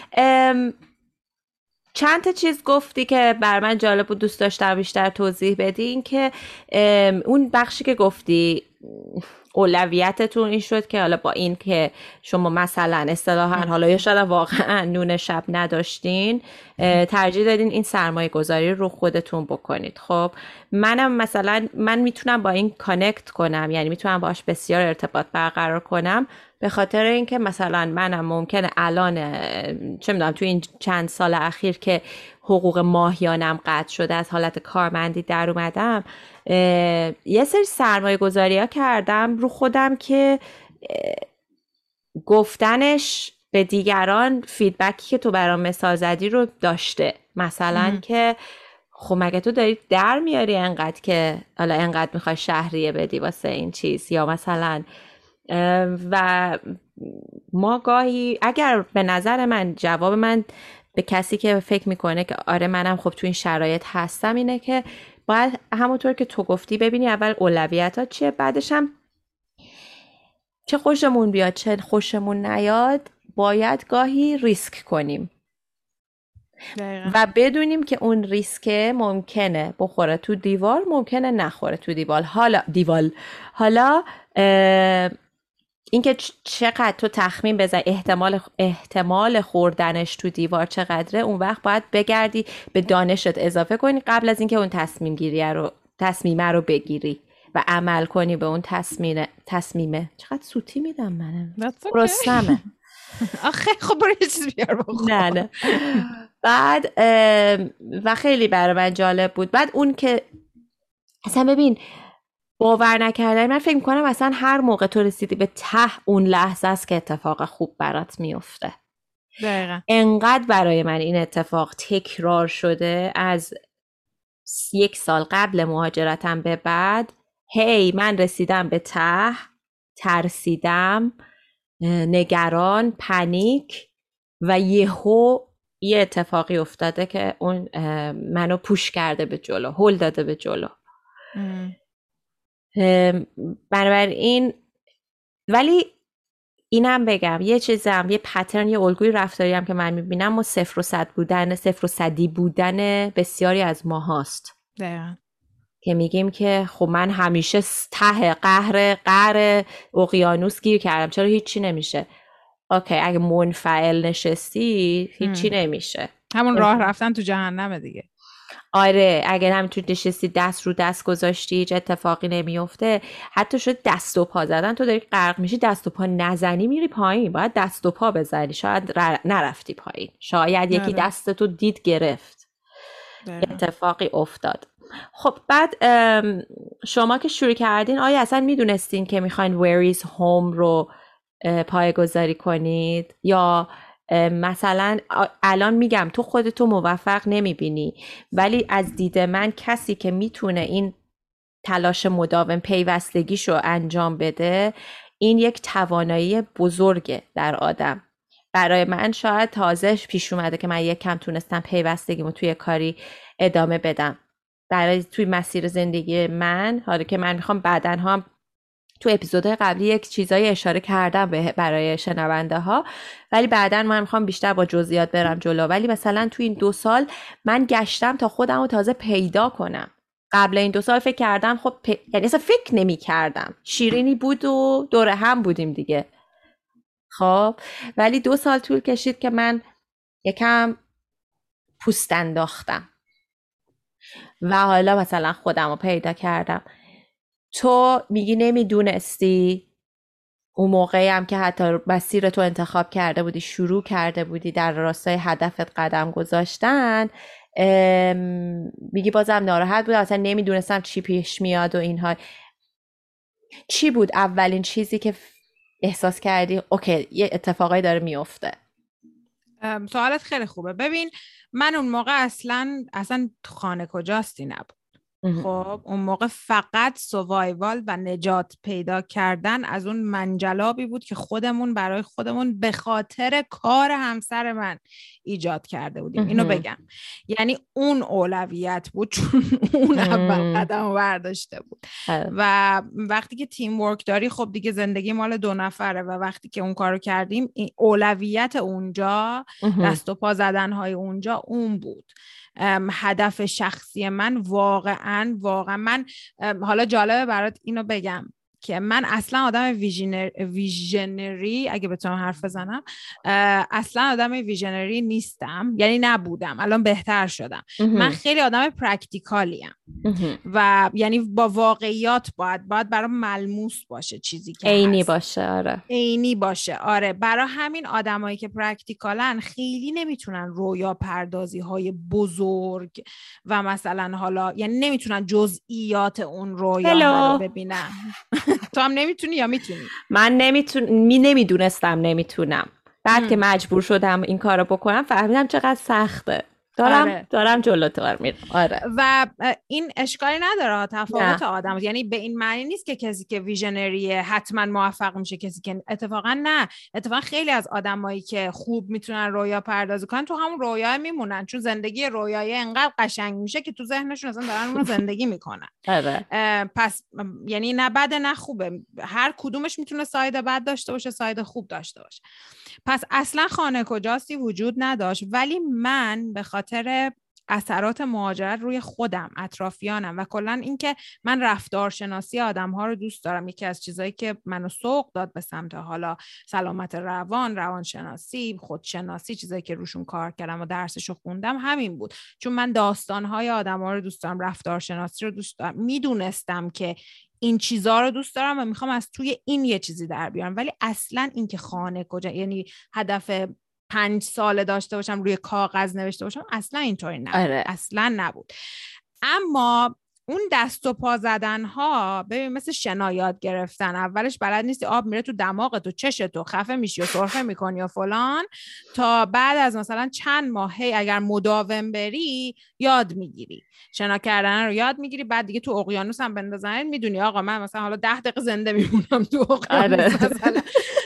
چند تا چیز گفتی که بر من جالب بود، دوست داشتم بیشتر توضیح بدی. این که اون بخشی که گفتی اولویتتون این شد که حالا با این که شما مثلا اصطلاحاً حالا یا شاید واقعا نون شب نداشتین، ترجیح دادین این سرمایه گذاری رو خودتون بکنید. خب منم مثلا من میتونم با این کانکت کنم، یعنی میتونم باش بسیار ارتباط برقرار کنم، به خاطر اینکه مثلا منم ممکنه الان چه میدونم تو این چند سال اخیر که حقوق ماهیانم قطع شده، از حالت کارمندی در اومدم، یه سری سرمایه گذاری ها کردم رو خودم که گفتنش به دیگران فیدبکی که تو برام مثال زدی رو داشته. مثلا که خب مگه تو داری در میاری انقدر که حالا انقدر میخوای شهریه بدی واسه این چیز، یا مثلا و ما گاهی اگر به نظر من جواب من به کسی که فکر میکنه که آره منم خب تو این شرایط هستم اینه که باید همونطور که تو گفتی ببینی اول اولویتات چیه، بعدش هم چه خوشمون بیاد چه خوشمون نیاد باید گاهی ریسک کنیم دقیقا. و بدونیم که اون ریسک ممکنه بخوره تو دیوار، ممکنه نخوره تو دیوار. حالا اینکه چقدر تو تخمین بزنی احتمال خوردنش تو دیوار چقدره، اون وقت باید بگردی به دانشت اضافه کنی قبل از اینکه اون تصمیمه رو بگیری و عمل کنی به اون تصمیمه. چقدر سوتی میدم منم رستمه. آخه خب برای یه چیز بیار بخور. نه بعد و خیلی برای من جالب بود. بعد اون که اصلا ببین باور نکردنی، من فکر میکنم اصلا هر موقع تو رسیدی به ته اون لحظه است که اتفاق خوب برات میفته. دقیقا. انقدر برای من این اتفاق تکرار شده از 1 سال قبل مهاجرتم به بعد. من رسیدم به ته، ترسیدم، نگران، پنیک و یه اتفاقی افتاده که اون منو پوش کرده به جلو، هل داده به جلو. بنابراین ولی اینم بگم یه چیزم، یه پترن، یه الگوی رفتاری هم که من میبینم و 0 و 100 بودن بسیاری از ما هاست. دقیقا. که میگیم که خب من همیشه ته قعر اقیانوس گیر کردم، چرا هیچی نمیشه. اوکی اگه منفعل نشستی هیچی نمیشه. همون راه رفتن تو جهنم دیگه. آره اگر همینطور نشستی دست رو دست گذاشتی هیچ اتفاقی نمیفته. حتی شد دست و پا زدن، تو داری غرق میشی دست و پا نزنی میری پایین، باید دست و پا بزنی، شاید نرفتی پایین، شاید یکی دستتو دید گرفت، اتفاقی افتاد. خب بعد شما که شروع کردین آیا اصلا میدونستین که میخواین where is home رو پایه‌گذاری کنید، یا مثلا الان میگم تو خودتو موفق نمیبینی، ولی از دید من کسی که میتونه این تلاش مداوم پیوستگیشو انجام بده، این یک توانایی بزرگه در آدم. برای من شاید تازه پیش اومده که من یک کم تونستم پیوستگیمو توی کاری ادامه بدم. برای توی مسیر زندگی من، حالا که من میخوام بعداً هم تو اپیزودهای قبلی یک چیزایی اشاره کردم برای شنونده ها، ولی بعداً من میخوام بیشتر با جزئیات برم جلو. ولی مثلا تو این 2 سال من گشتم تا خودم رو تازه پیدا کنم. قبل این 2 سال فکر کردم خب یعنی اصلا فکر نمی کردم، شیرینی بود و دوره هم بودیم دیگه. خب ولی 2 سال طول کشید که من یکم پوست انداختم و حالا مثلا خودم رو پیدا کردم. تو میگی نمیدونستی اون موقعی هم که حتی مسیر تو انتخاب کرده بودی، شروع کرده بودی در راستای هدفت قدم گذاشتن، میگی بازم ناراحت بودم، اصلا نمیدونستم چی پیش میاد و اینها. چی بود اولین چیزی که احساس کردی اوکی یه اتفاقایی داره میفته؟ سوالت خیلی خوبه. ببین من اون موقع اصلا خانه کجاستی نبود. خب اون موقع فقط سوایوال و نجات پیدا کردن از اون منجلابی بود که خودمون برای خودمون به خاطر کار همسر من ایجاد کرده بودیم. اینو بگم، یعنی اون اولویت بود چون اون اول قدم برداشته بود. و وقتی که تیم ورک داری خب دیگه زندگی مال 2 نفره و وقتی که اون کارو کردیم اولویت اونجا دست و پا زدنهای اونجا اون بود. هدف شخصی من واقعا من حالا جالبه برات اینو بگم که من اصلا آدم ویژنری اگه بتونم حرف بزنم اصلا آدم ویژنری نیستم، یعنی نبودم، الان بهتر شدم. من خیلی آدم پرکتیکالیم و یعنی با واقعیات باید برام ملموس باشه، چیزی که عینی باشه. عینی باشه. آره برای همین آدمایی که پرکتیکالن خیلی نمیتونن رویا پردازی های بزرگ و مثلا حالا یعنی نمیتونن جزئیات اون رویا رو ببینن. تو هم نمیتونی یا میتونی؟ من نمیدونستم نمیتونم، بعد که مجبور شدم این کارو بکنم فهمیدم چقدر سخته. دارم جلوتر میرم. آره و این اشکالی نداره، تفاوت آدم، یعنی به این معنی نیست که کسی که ویژنریه حتما موفق میشه، کسی که اتفاقا نه. اتفاقا خیلی از آدمایی که خوب میتونن رویا پردازی کنن تو همون رویا میمونن، چون زندگی رویایی انقدر قشنگ میشه که تو ذهنشون اصلا دارن اون رو زندگی میکنن. پس یعنی نه بده نه خوبه، هر کدومش میتونه ساید بد داشته باشه ساید خوب داشته باشه. پس اصلا خانه کجاستی وجود نداشت، ولی من به خاطر اثرات مهاجرت روی خودم، اطرافیانم و کلا اینکه من رفتارشناسی آدم‌ها رو دوست دارم، یکی از چیزایی که منو سوق داد به سمت حالا سلامت روانشناسی، خودشناسی، چیزایی که روشون کار کردم و درسشو خوندم همین بود، چون من داستان‌های آدم‌ها رو دوست دارم، رفتارشناسی رو دوست دارم، میدونستم که این چیزا رو دوست دارم و میخوام از توی این یه چیزی در بیارم. ولی اصلا این که خانه کجا، یعنی هدف 5 ساله داشته باشم روی کاغذ نوشته باشم، اصلا اینطوری نبود. اصلا نبود. اما اون دست و پا زدن ها ببین مثل شنا یاد گرفتن، اولش بلد نیستی، آب میره تو دماغت و چشت و خفه میشی و سرفه میکنی و فلان، تا بعد از مثلا چند ماه اگر مداوم بری یاد میگیری، شنا کردن رو یاد میگیری. بعد دیگه تو اقیانوس هم بندازن میدونی آقا من مثلا حالا 10 دقیقه زنده میمونم تو اقیانوس مثلا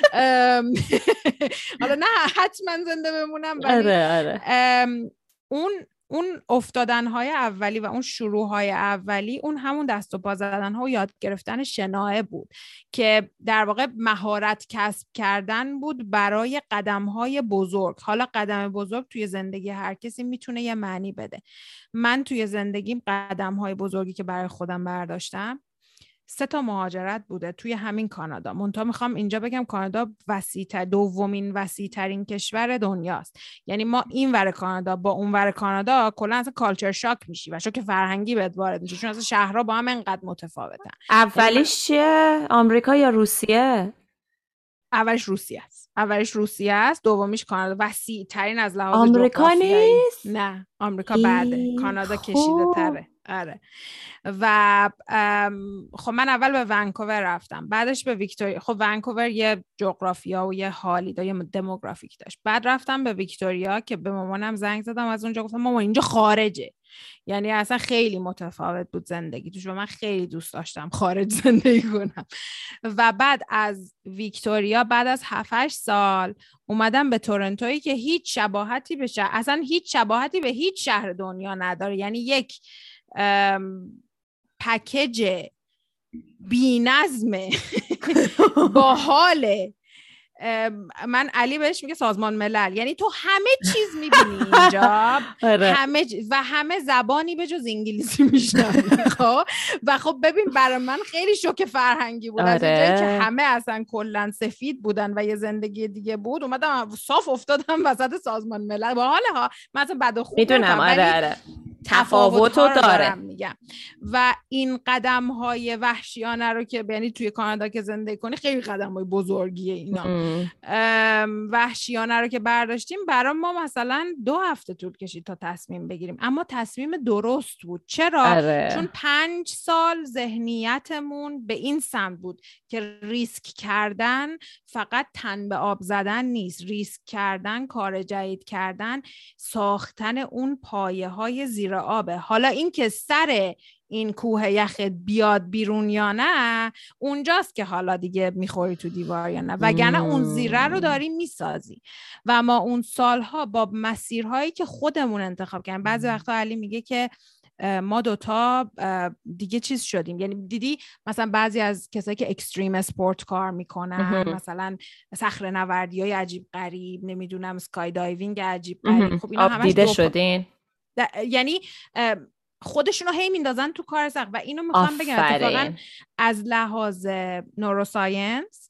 حالا نه حتما زنده بمونم، ولی اون افتادن‌های اولی و اون شروع‌های اولی اون همون دست و پا زدن‌ها و یاد گرفتن شناه بود که در واقع مهارت کسب کردن بود برای قدم‌های بزرگ. حالا قدم بزرگ توی زندگی هر کسی میتونه یه معنی بده. من توی زندگیم قدم‌های بزرگی که برای خودم برداشتم 3 مهاجرت بوده توی همین کانادا. منتها میخوام اینجا بگم کانادا دومین وسیع‌ترین کشور دنیاست. یعنی ما این ور کانادا با اون ور کانادا کلا اصلا کالچر شاک میشی و شوک فرهنگی بهت وارد میشه، چون اصلا شهرها با هم انقدر متفاوتن. اولیش چیه؟ آمریکا یا روسیه؟ اولش روسیه است، دومیش کانادا. وسیع ترین از لحاظ آمریکا نیست؟ نه، آمریکا بعده، کانادا کشیده تره. آره. و خب من اول به ونکوور رفتم، بعدش به ویکتوریا. خب ونکوور یه جغرافیا و یه حالی داشت، یه دموگرافیک داشت. بعد رفتم به ویکتوریا که به مامانم زنگ زدم از اونجا، گفتم مامان اینجا خارجه. یعنی اصلا خیلی متفاوت بود زندگی توش و من خیلی دوست داشتم خارج زندگی کنم. و بعد از ویکتوریا بعد از 7-8 سال اومدم به تورنتویی که هیچ شباهتی به اصلا هیچ شباهتی به هیچ شهر دنیا نداره. یعنی یک پکیج بی‌نظمه با حاله. من علی بهش میگه سازمان ملل. یعنی تو همه چیز میبینی اینجا، همه زبانی به جز انگلیسی میشنوی. خب و خب ببین برای من خیلی شوک فرهنگی بود. از اونجایی که همه اصلا کلا سفید بودن و یه زندگی دیگه بود، اومدم صاف افتادم وسط سازمان ملل. با حال ها من اصلا بد و خوب میدونم. آره تفاوتو داره میگم. و این قدم های وحشیانه رو که یعنی توی کانادا که زندگی کنی خیلی قدم های بزرگیه اینا. وحشیانه رو که برداشتیم برای ما مثلا 2 هفته طول کشید تا تصمیم بگیریم، اما تصمیم درست بود. چرا؟ چون 5 سال ذهنیتمون به این سمت بود که ریسک کردن فقط تن به آب زدن نیست، ریسک کردن، کار جدید کردن، ساختن اون پایه های زیر آبه. حالا این که سر این کوه یخ بیاد بیرون یا نه اونجاست که حالا دیگه میخوری تو دیوار یا نه، وگرنه اون زیره رو داری میسازی. و ما اون سالها با مسیرهایی که خودمون انتخاب کردیم، بعضی وقتا علی میگه که ما دوتا دیگه چیز شدیم. یعنی دیدی مثلا بعضی از کسایی که اکستریم اسپورت کار میکنن، مثلا صخره نوردی های عجیب غریب، نمیدونم سکای دایوینگ عجیب غریب، خب اینا همش دیده شدین. یعنی خودشونو هی میندازن تو کار سخت. و اینو میخوام بگم اتفاقا از لحاظ نوروساینس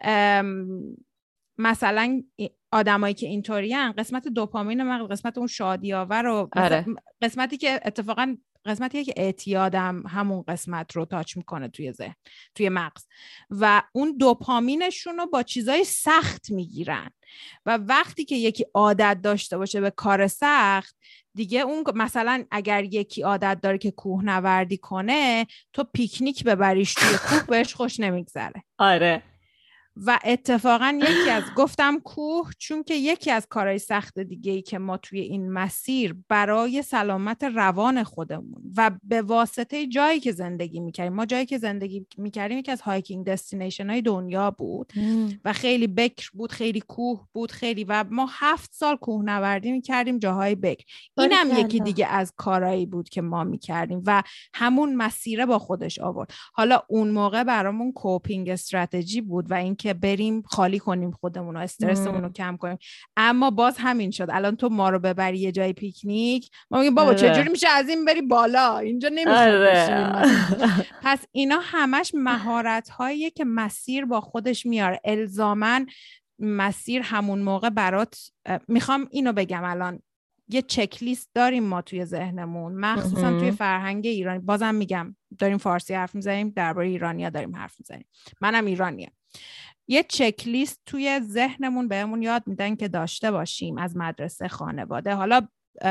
مثلا آدمایی که اینطورین قسمت دوپامین مغز، قسمت اون شادی آور و قسمتی که اتفاقا قسمتیه که اعتیادم همون قسمت رو تاچ میکنه توی ذهن، توی مغز، و اون دوپامینشون رو با چیزای سخت میگیرن. و وقتی که یکی عادت داشته باشه به کار سخت دیگه، اون مثلا اگر یکی عادت داره که کوهنوردی کنه، تو پیکنیک ببریش توی کوه بهش خوش نمیگذره. آره. و اتفاقا یکی از گفتم کوه چون که یکی از کارهای سخت دیگه‌ای که ما توی این مسیر برای سلامت روان خودمون و به واسطه جایی که زندگی میکردیم، ما جایی که زندگی میکردیم یکی از هایکینگ دستینیشن های دنیا بود و خیلی بکر بود، خیلی کوه بود، خیلی، و ما 7 سال کوهنوردی میکردیم جاهای بکر. اینم یکی دیگه از کارهایی بود که ما میکردیم و همون مسیره با خودش آورد. حالا اون موقع برامون کوپینگ استراتژی بود و این که بریم خالی کنیم خودمون و استرسمون رو کم کنیم. اما باز همین شد. الان تو ما رو ببری یه جای پیکنیک، ما میگیم بابا چجوری میشه از این بری بالا، اینجا نمیخواد. پس اینا همش مهارت هاییه که مسیر با خودش میاره. الزاماً مسیر همون موقع برات، میخوام اینو بگم، الان یه چک لیست داریم ما توی ذهنمون، مخصوصا توی فرهنگ ایرانی. بازم میگم داریم فارسی حرف میزنیم، درباره ایرانیا داریم حرف میزنیم، منم ایرانیم. یه چک لیست توی ذهنمون بهمون یاد میدن که داشته باشیم از مدرسه، خانواده. حالا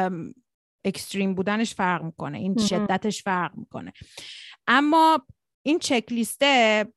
اکستریم بودنش فرق میکنه، این شدتش فرق میکنه، اما این چک لیسته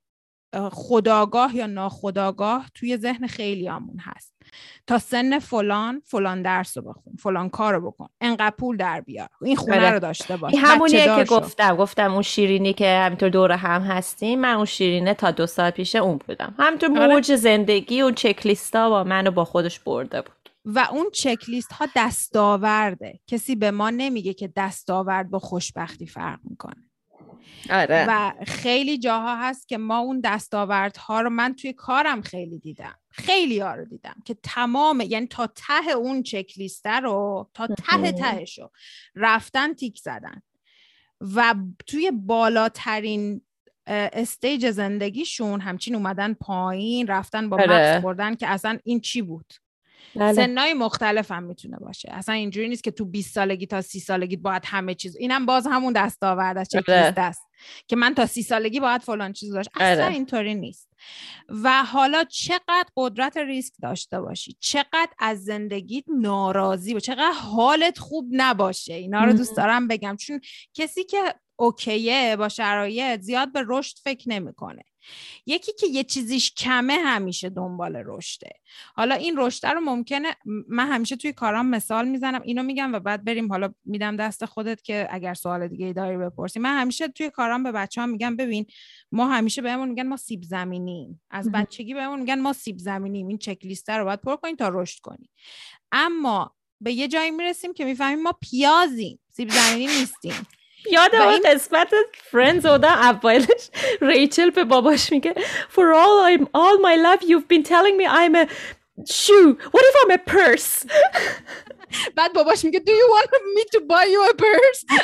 خودآگاه یا ناخودآگاه توی ذهن خیلیامون هست. تا سن فلان درس رو بخون، فلان کار رو بکن، انقدر پول در بیار، این خونه رو داشته باش. این همونیه که گفتم اون شیرینی که همینطور دور هم هستیم. من اون شیرینه تا 2 سال پیشه اون بودم، همینطور موج زندگی و چک لیستا با منو با خودش برده بود. و اون چک لیست ها دستاورده. کسی به ما نمیگه که دستاورد با خوشبختی فرق میکنه. آره. و خیلی جاها هست که ما اون دستاوردها رو، من توی کارم خیلی دیدم، خیلی ها رو دیدم که تمام، یعنی تا ته اون چک لیسته رو، تا ته تهش رو رفتن تیک زدن و توی بالاترین استیج زندگیشون همچین اومدن پایین، رفتن با مغز خوردن که اصلا این چی بود. سنای مختلف هم میتونه باشه، اصلا اینجوری نیست که تو 20 سالگی تا 30 سالگی باید همه چیز، اینم باز همون دستاورد از چک لیست است که من تا 30 سالگی باید فلان چیز داشت، اصلا اینطوری نیست. و حالا چقدر قدرت ریسک داشته باشی، چقدر از زندگیت ناراضی و چقدر حالت خوب نباشه، اینا رو دوست دارم بگم، چون کسی که اوکیه با شرایط زیاد به رشد فکر نمیکنه. یکی که یه چیزیش کمه همیشه دنبال رشده. حالا این رشد رو ممکنه، من همیشه توی کارام مثال میزنم، اینو میگم و بعد بریم حالا میدم دست خودت که اگر سوال دیگه ای داری بپرسی. من همیشه توی کارام به بچه‌ها میگم ببین ما همیشه بهمون میگن ما سیب زمینیم، از بچگی بهمون میگن ما سیب زمینیم، این چک لیست رو باید پر کنین تا رشد کنی. اما به یه جایی میرسیم که میفهمیم ما پیازیم، سیب زمینی نیستیم. یادم اون قسمت فرندز بودم اولش ریچل به باباش میگه For all my life you've been telling me I'm a shoe. What if I'm a purse? بعد باباش میگه Do you want me to buy you a purse?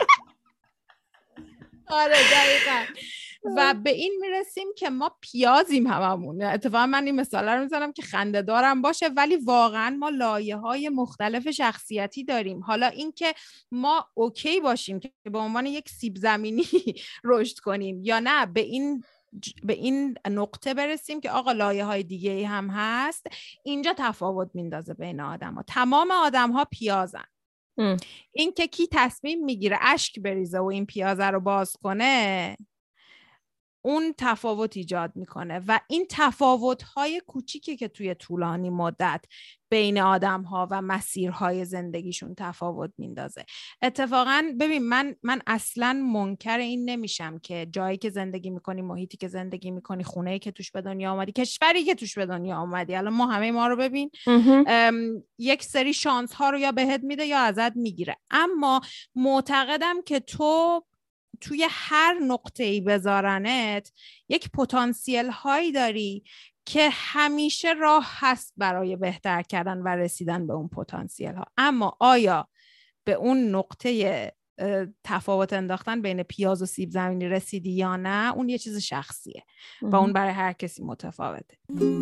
آره دقیقا. و به این میرسیم که ما پیازیم هممون. اتفاقا من این مثال رو میزنم که خنده دارم باشه، ولی واقعا ما لایه‌های مختلف شخصیتی داریم. حالا این که ما اوکی باشیم که به عنوان یک سیب زمینی رشد کنیم یا نه، به این نقطه برسیم که آقا لایه‌های دیگه‌ای هم هست، اینجا تفاوت میندازه بین آدم‌ها. تمام آدم‌ها پیازن. این که کی تصمیم میگیره اشک بریزه و این پیازه رو باز کنه، اون تفاوت ایجاد میکنه و این تفاوت‌های کوچیکی که توی طولانی مدت بین آدم‌ها و مسیرهای زندگیشون تفاوت میندازه. اتفاقاً ببین من اصلاً منکر این نمیشم که جایی که زندگی میکنی، محیطی که زندگی میکنی، خونه‌ای که توش به دنیا آمدی، کشوری که توش به دنیا آمدی، الان ما همه ما رو ببین یک سری شانس ها رو یا بهت میده یا ازت میگیره، اما معتقدم که تو توی هر نقطه‌ای بذارنت یک پتانسیل هایی داری که همیشه راه هست برای بهتر کردن و رسیدن به اون پتانسیل ها. اما آیا به اون نقطه تفاوت انداختن بین پیاز و سیب زمینی رسیدی یا نه، اون یه چیز شخصیه و اون برای هر کسی متفاوته.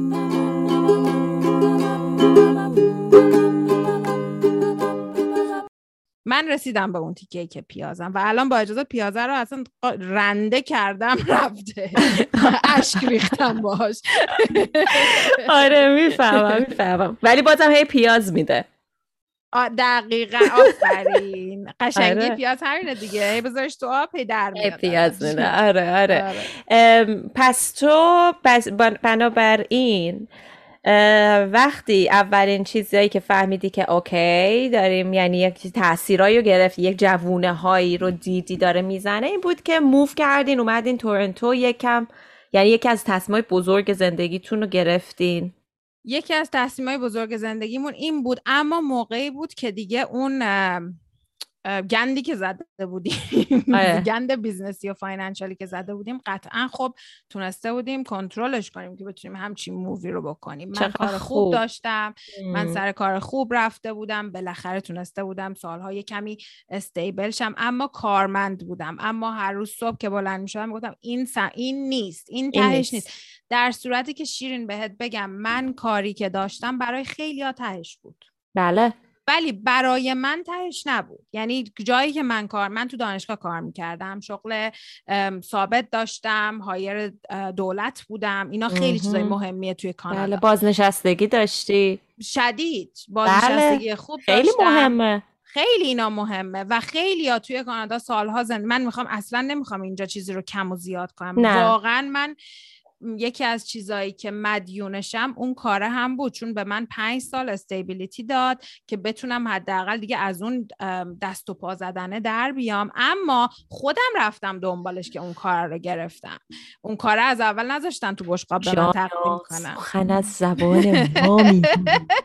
من رسیدم به اون تیکه‌ای که پیازم و الان با اجازه پیازه رو اصلا رنده کردم رفته، اشک ریختم باهاش. آره میفهمم ولی بازم هی پیاز میده. دقیقاً آفرین. قشنگی پیاز همینه دیگه، هی بذارش تو آب هی در میاد پیاز میده. آره. پس تو بنابراین وقتی اولین چیزایی که فهمیدی که اوکی داریم، یعنی یک تأثیرایی رو گرفتی، یک جوونه هایی رو دیدی داره میزنه، این بود که موو کردین اومدین تورنتو، یعنی یکی از تصمیمای بزرگ زندگیتون رو گرفتین؟ یکی از تصمیمای بزرگ زندگیمون این بود، اما موقعی بود که دیگه اون گندی که زده بودیم گند بیزنسی و فاینانشالی که زده بودیم قطعا خب تونسته بودیم کنترلش کنیم که بتونیم همچین مووی رو بکنیم. من کار خوب داشتم، من سر کار خوب رفته بودم، بالاخره تونسته بودم سالهای کمی استیبل شم، اما کارمند بودم. اما هر روز صبح که بلند میشدم گفتم این نیست، این تهش نیست. در صورتی که شیرین بهت بگم من کاری که داشتم برای خیلی‌ها تهش بود. بله، ولی برای من تهش نبود. یعنی جایی که من تو دانشگاه کار میکردم، شغل ثابت داشتم، هایر دولت بودم، اینا خیلی چیزای مهمیه توی کانادا. بله، بازنشستگی داشتی شدید، بازنشستگی خوب داشتم، خیلی مهمه، خیلی اینا مهمه و خیلی ها توی کانادا سالها من اصلا نمیخوام اینجا چیزی رو کم و زیاد کنم. واقعا من یکی از چیزایی که مدیونشم اون کاره هم بود، چون به من 5 سال استیبیلیتی داد که بتونم حداقل دیگه از اون دست و پا زدنه در بیام. اما خودم رفتم دنبالش که اون کار رو گرفتم. اون کاره از اول نذاشتن تو بشقاب به من تقدیم کنم. سخن از زبان ما میگه.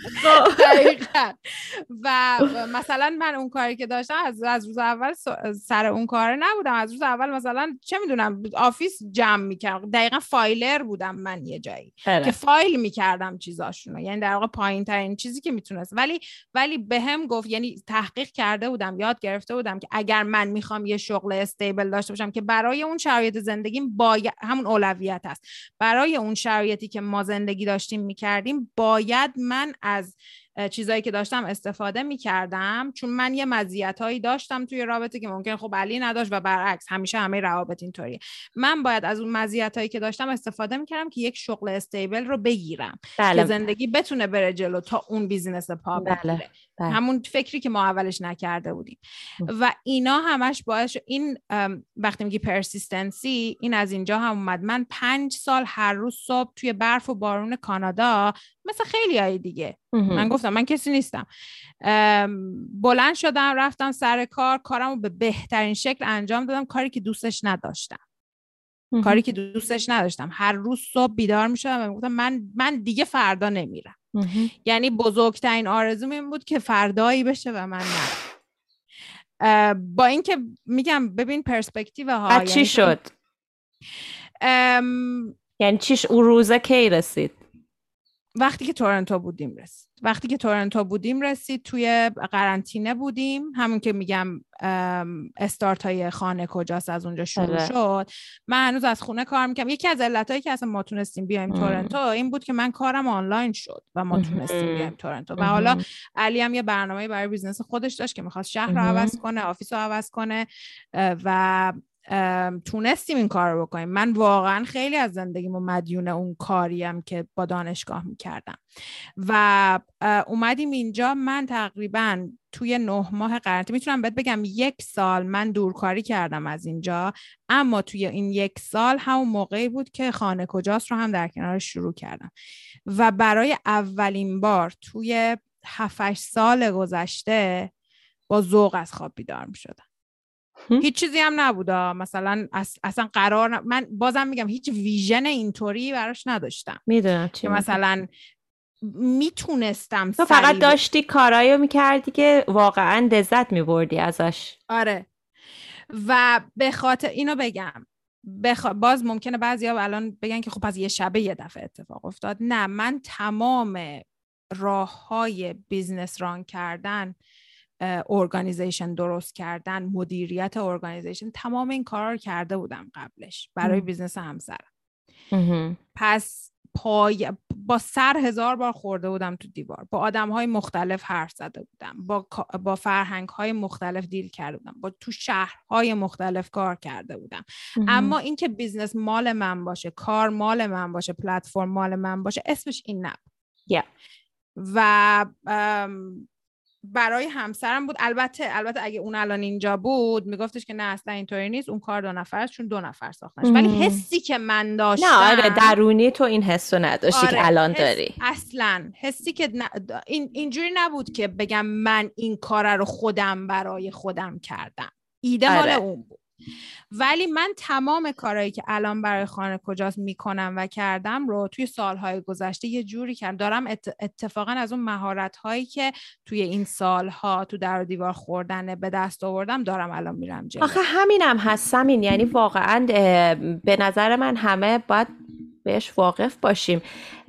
دقیقاً. و مثلا من اون کاری که داشتم از روز اول سر اون کار نبودم. از روز اول مثلا چه میدونم آفیس جمع میکردم، دقیقاً فایلر بودم من یه جایی که فایل میکردم چیزاشونو، یعنی در واقع پایین ترین چیزی که میتونست. ولی بهم گفت، یعنی تحقیق کرده بودم، یاد گرفته بودم که اگر من میخوام یه شغل استیبل داشته باشم که برای اون شرایط زندگیم باید همون اولویت هست، برای اون شرایطی که ما زندگی داشتیم میکردیم باید من از چیزایی که داشتم استفاده میکردم، چون من یه مزیتایی داشتم توی رابطه که ممکن خب علی نداشت و برعکس، همیشه همه روابط اینطوریه. من باید از اون مزیتایی که داشتم استفاده میکردم که یک شغل استیبل رو بگیرم که زندگی بتونه بره جلو تا اون بیزینس پا بگیره. همون فکری که ما اولش نکرده بودیم. و اینا همش باعث این وقتی میگی پرسیستنسی، این از اینجا هم اومد. من 5 سال هر روز صبح توی برف و بارون کانادا مثل خیلی های دیگه، من گفتم من کسی نیستم، بلند شدم رفتم سر کارمو به بهترین شکل انجام دادم، کاری که دوستش نداشتم. هر روز صبح بیدار میشدم و میگفتم من دیگه فردا نمیرم. یعنی بزرگترین آرزوم این بود که فردایی بشه و من نرم. با اینکه میگم ببین پرسپکتیو ها چی شد؟ یعنی چیش اون روزه کی رسید؟ وقتی که تورنتو بودیم رسید. توی قرنطینه بودیم، همون که میگم استارت های خانه کجاست از اونجا شروع شد. من هنوز از خونه کار میکنم. یکی از علتایی که اصلا ما تونستیم بیایم تورنتو این بود که من کارم آنلاین شد و ما تونستیم بیایم تورنتو. و حالا علی هم یه برنامه‌ای برای بیزنس خودش داشت که میخواست شهر رو عوض کنه، آفیس رو عوض کنه و تونستیم این کار رو بکنیم. من واقعا خیلی از زندگیمو مدیون اون کاریم که با دانشگاه میکردم و اومدیم اینجا. من تقریبا توی 9 ماه قرنطینه میتونم بهت بگم 1 سال من دورکاری کردم از اینجا، اما توی این 1 سال همون موقعی بود که خانه کجاست رو هم در کنارش شروع کردم و برای اولین بار توی 7-8 سال گذشته با ذوق از خواب بیدار میشدم. هیچ چیزی هم نبود مثلا اصلا من بازم میگم هیچ ویژن اینطوری براش نداشتم. میدونم که مثلا میتونستم تو فقط داشتی کارایو میکردی که واقعا لذت میبردی ازش. آره. و به خاطر اینو بگم باز ممکنه بعضیا الان بگن که خب پس یه شبه یه دفعه اتفاق افتاد. نه، من تمام راههای بیزنس ران کردن، ارگانیزیشن درست کردن، مدیریت ارگانیزیشن، تمام این کارا رو کرده بودم قبلش برای بیزنس همسرم. پس با سر 1000 بار خورده بودم تو دیوار، با آدم‌های مختلف حرف زده بودم، با فرهنگ‌های مختلف دیل کرده بودم، با تو شهرهای مختلف کار کرده بودم. اما اینکه بیزنس مال من باشه، کار مال من باشه، پلتفرم مال من باشه، اسمش این نبود. و برای همسرم بود. البته اگه اون الان اینجا بود میگفتش که نه اصلا اینطوری نیست، اون کار 2 نفر است، چون 2 نفر ساختنش. ولی حسی که من داشتم، نه آره درونی تو این حسو نداشتی که الان داری. اصلا حسی که اینجوری نبود که بگم من این کار رو خودم برای خودم کردم، ایده مال اون بود. ولی من تمام کارهایی که الان برای خانه کجاست میکنم و کردم رو توی سالهای گذشته یه جوری کردم. دارم اتفاقا از اون مهارت‌هایی که توی این سالها تو در و دیوار خوردن به دست آوردم دارم الان میرم جلو. آخه همینم هستم. یعنی واقعا به نظر من همه باید بهش واقف باشیم.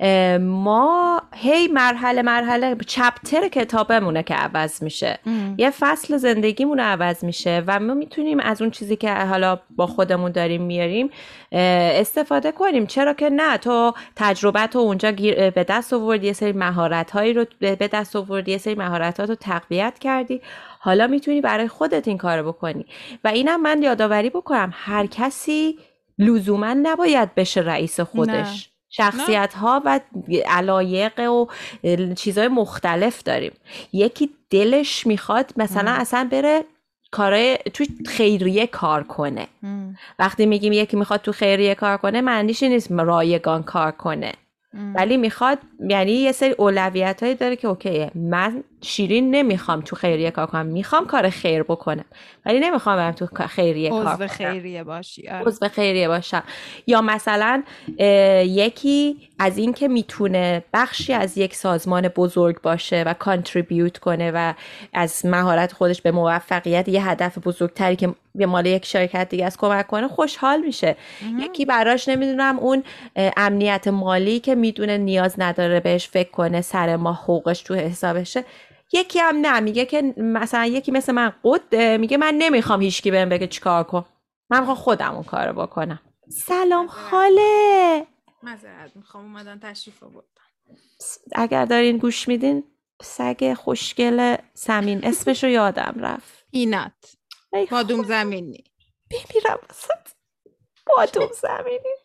ما هی مرحله چپتر کتابمونه که عوض میشه، یه فصل زندگیمون عوض میشه و ما میتونیم از اون چیزی که حالا با خودمون داریم میاریم استفاده کنیم. چرا که نه؟ تو تجربت رو اونجا به دست آوردی، یه سری مهارت‌هایی رو به دست آوردی، یه سری مهارت‌ها رو تقویت کردی، حالا میتونی برای خودت این کارو بکنی. و اینم من یادآوری بکنم هر کسی لزوما نباید بشه رئیس خودش. شخصیت ها و علایق و چیزهای مختلف داریم. یکی دلش میخواد مثلا اصلا بره کارای توی خیریه کار کنه. وقتی میگیم یکی میخواد تو خیریه کار کنه معنیش نیست رایگان کار کنه، ولی میخواد، یعنی یه سری اولویتایی داره که اوکیه من شیرین نمیخوام تو خیریه کار کنم، میخوام کار خیر بکنم ولی نمیخوام برم تو خیریه کار کنم، عضو خیریه باشی. عضو خیریه باشم. یا مثلا یکی از این که میتونه بخشی از یک سازمان بزرگ باشه و کانتریبیوت کنه و از مهارت خودش به موفقیت یه هدف بزرگتری که به مال یک شرکت دیگه از کمک کنه خوشحال میشه. یکی براش نمیدونم اون امنیت مالی که میدونه نیاز نداره بهش فکر کنه سر ماه حقوقش تو حسابشه. یکی هم نه، میگه که مثلا یکی مثل من قده، میگه من نمیخوام هیچکی بهم بگه چیکار کن، من میخوام خودم اون کارو بکنم. سلام خاله. معذرت میخوام، اومدن تشریف آوردن. اگر دارین گوش میدین سگ خوشگل سمین اسمشو یادم رفت. اینات بادوم زمینی. بمیرم وسط بادوم زمینی.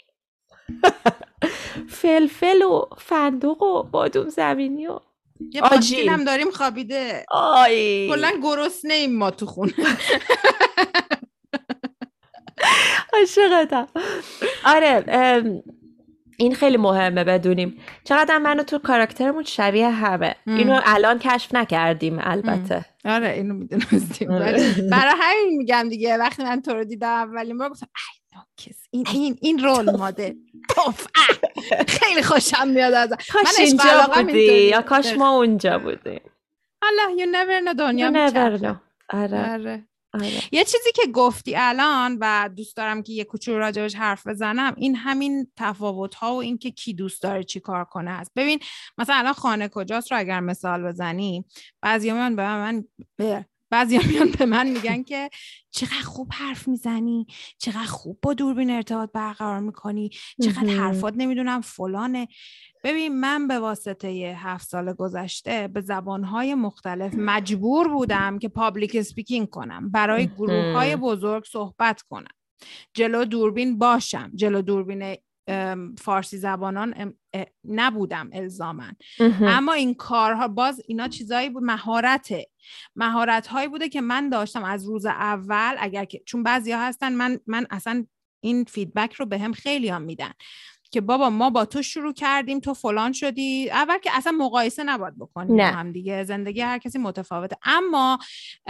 فلفل و فندق و بادوم زمینی و یه پاشیل هم داریم خوابیده. آی کلا گرسنه ایم ما تو خونه. عاشقتم. آره این خیلی مهمه بدونیم چقدر من و تو کاراکترمون شبیه همه. اینو الان کشف نکردیم البته. آره اینو میدونستیم. برای همین میگم دیگه وقتی من تو رو دیدم اولین بار گفتم این رول مدل توف خیلی خوشم میاد ازش. کاش اینجا بودی یا کاش ما اونجا بودیم. الله you never know دنیا میچرخه. آره. یه چیزی که گفتی الان و دوست دارم که یه کوچولو راجبش حرف بزنم، این همین تفاوت‌ها و این که کی دوست داره چی کار کنه هست. ببین مثلا الان خانه کجاست رو اگر مثال بزنی، بعضیا میان به من میگن که چقدر خوب حرف میزنی، چقدر خوب با دوربین ارتباط برقرار میکنی، چقدر حرفات نمیدونم فلانه. ببین من به واسطه 7 سال گذشته به زبانهای مختلف مجبور بودم که پابلیک اسپیکینگ کنم، برای گروههای بزرگ صحبت کنم، جلو دوربین باشم. جلو دوربین فارسی زبانان نبودم الزاماً، اما این کارها باز اینا چیزایی بود، مهارت هایی بوده که من داشتم از روز اول. اگر که چون بعضیا هستن من اصلا این فیدبک رو بهم خیلی هم میدن که بابا ما با تو شروع کردیم تو فلان شدی. اول که اصلا مقایسه نباید بکنیم هم دیگه، زندگی هر کسی متفاوته. اما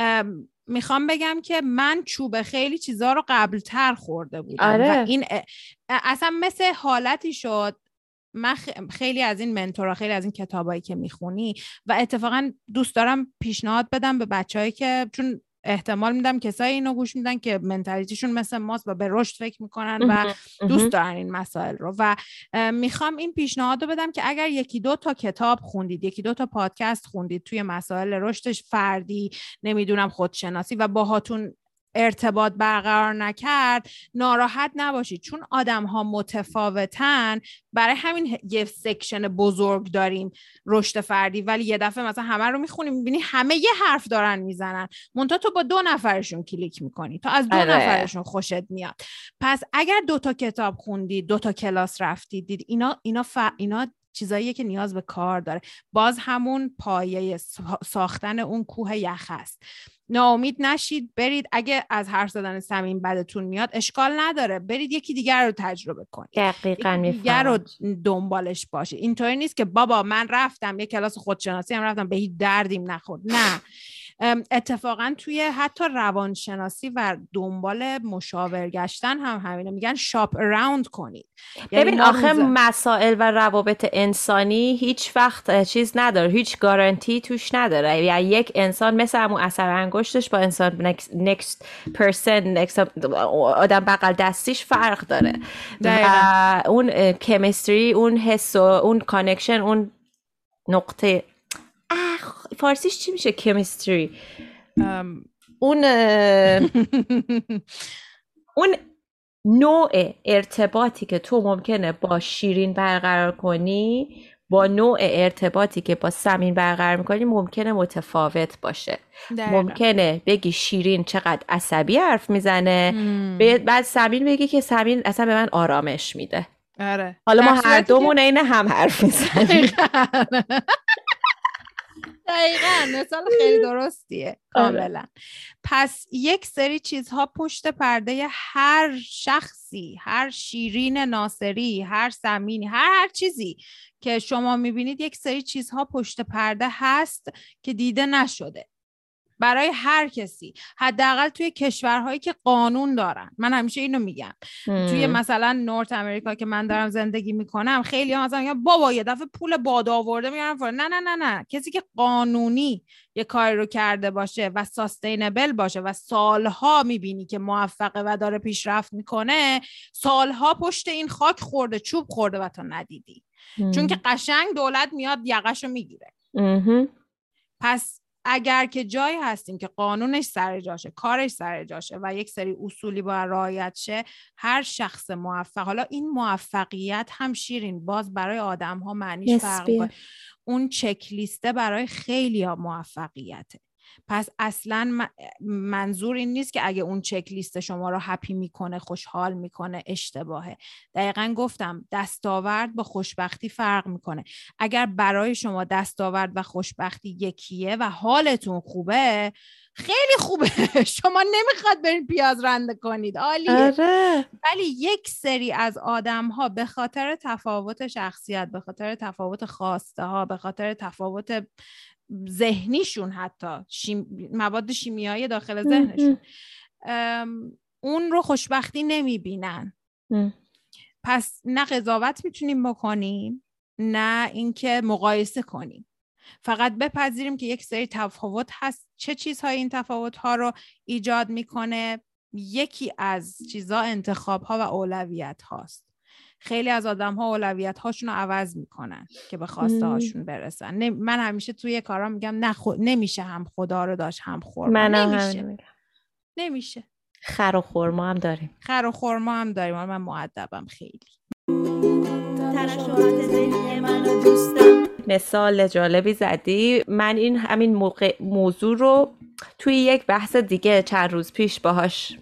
میخوام بگم که من چوب خیلی چیزا رو قبلتر خورده بودم و این اصلا مثل حالتی شد. من خیلی از این منتورا، خیلی از این کتابایی که میخونی و اتفاقا دوست دارم پیشنهاد بدم به بچه‌هایی که چون احتمال میدم کسایی اینو گوش میدن که منتالیتیشون مثل ماست و به رشد فکر میکنن و دوست دارن این مسائل رو و میخوام این پیشنهاد رو بدم که اگر 1-2 تا کتاب خوندید، 1-2 تا پادکست خوندید توی مسائل رشدش فردی، نمیدونم خودشناسی و باهاتون ارتباط برقرار نکرد، ناراحت نباشید، چون آدم ها متفاوتن. برای همین یه سکشن بزرگ داریم رشد فردی، ولی یه دفعه مثلا همه رو میخونیم میبینی همه یه حرف دارن میزنن، منتها تو با 2 نفرشون کلیک میکنی، تو از 2 نفرشون خوشت میاد. پس اگر 2 تا کتاب خوندید، 2 تا کلاس رفتید، دید اینا چیزاییه که نیاز به کار داره. باز همون پایه ساختن اون کوه یخ است. ناامید نشید، برید. اگه از حرف زدن صمیم بدتون میاد اشکال نداره، برید یکی دیگر رو تجربه کنید، دقیقاً یکی دیگر رو دنبالش باشید. اینطوری نیست که بابا من رفتم یه کلاس خودشناسی هم رفتم به هیچ دردیم نخورد. نه، اتفاقا توی حتی روانشناسی و دنبال مشاور گشتن هم همینه، میگن شاپ اراوند کنید. ببین آخه مسائل و روابط انسانی هیچ وقت چیز نداره، هیچ گارانتی توش نداره. یعنی یک انسان مثل همون اثر انگشتش با انسان next person آدم بغل دستیش فرق داره و اون کمیستری، اون حس و اون کانکشن، اون نقطه فارسیش چی میشه کمیستری؟ اون نوع ارتباطی که تو ممکنه با شیرین برقرار کنی با نوع ارتباطی که با صمیم برقرار میکنی ممکنه متفاوت باشه. ممکنه بگی شیرین چقدر عصبی حرف میزنه، بعد صمیم بگی که صمیم اصلا به من آرامش میده. آره. حالا ما هر دومون اینه هم حرف میزنیم. دقیقاً مثال خیلی درستیه کاملا. پس یک سری چیزها پشت پرده هر شخصی، هر شیرین ناصری، هر سمینی، هر چیزی که شما میبینید، یک سری چیزها پشت پرده هست که دیده نشده برای هر کسی، حداقل توی کشورهایی که قانون دارن. من همیشه اینو میگم توی مثلا نورت امریکا که من دارم زندگی میکنم، خیلی ها مثلا میگن بابا یه دفعه پول باد آورده میارن نه نه نه نه، کسی که قانونی یه کاری رو کرده باشه و ساستینبل باشه و سالها میبینی که موفقه و داره پیشرفت میکنه، سالها پشت این خاک خورده، چوب خورده و تو ندیدی. چون که قشنگ دولت میاد یقشو میگیره. پس اگر که جایی هستیم که قانونش سر جاشه، کارش سر جاشه و یک سری اصولی باید رعایت شه، هر شخص موفق، حالا این موفقیت هم شیرین باز برای آدم ها معنیش فرق میکنه، اون چک لیسته برای خیلی ها موفقیته. پس اصلا منظور این نیست که اگه اون چک لیست شما رو هپی میکنه، خوشحال میکنه، اشتباهه. دقیقاً گفتم دستاورد با خوشبختی فرق میکنه. اگر برای شما دستاورد و خوشبختی یکیه و حالتون خوبه، خیلی خوبه. شما نمیخواد برین پیاز رنده کنید، عالیه. ولی یک سری از آدم ها به خاطر تفاوت شخصیت، به خاطر تفاوت خواسته ها، به خاطر تفاوت ذهنیشون، حتی مواد شیمیایی داخل ذهنشون، اون رو خوشبختی نمیبینن. پس نه قضاوت میتونیم بکنیم، نه اینکه مقایسه کنیم. فقط بپذیریم که یک سری تفاوت هست. چه چیزهای این تفاوت ها رو ایجاد میکنه؟ یکی از چیزها انتخاب ها و اولویت هاست. خیلی از آدم ها اولویت هاشون رو عوض میکنن که به خواسته هاشون برسن. من همیشه توی کارا میگم نمیشه هم خدا رو داشت هم خورما. نمیشه. خر و خورما هم داریم. من مؤدبم خیلی. ترشحات ذهنی منو دوستم. مثال جالبی زدی. من این همین موضوع رو توی یک بحث دیگه چند روز پیش باهاش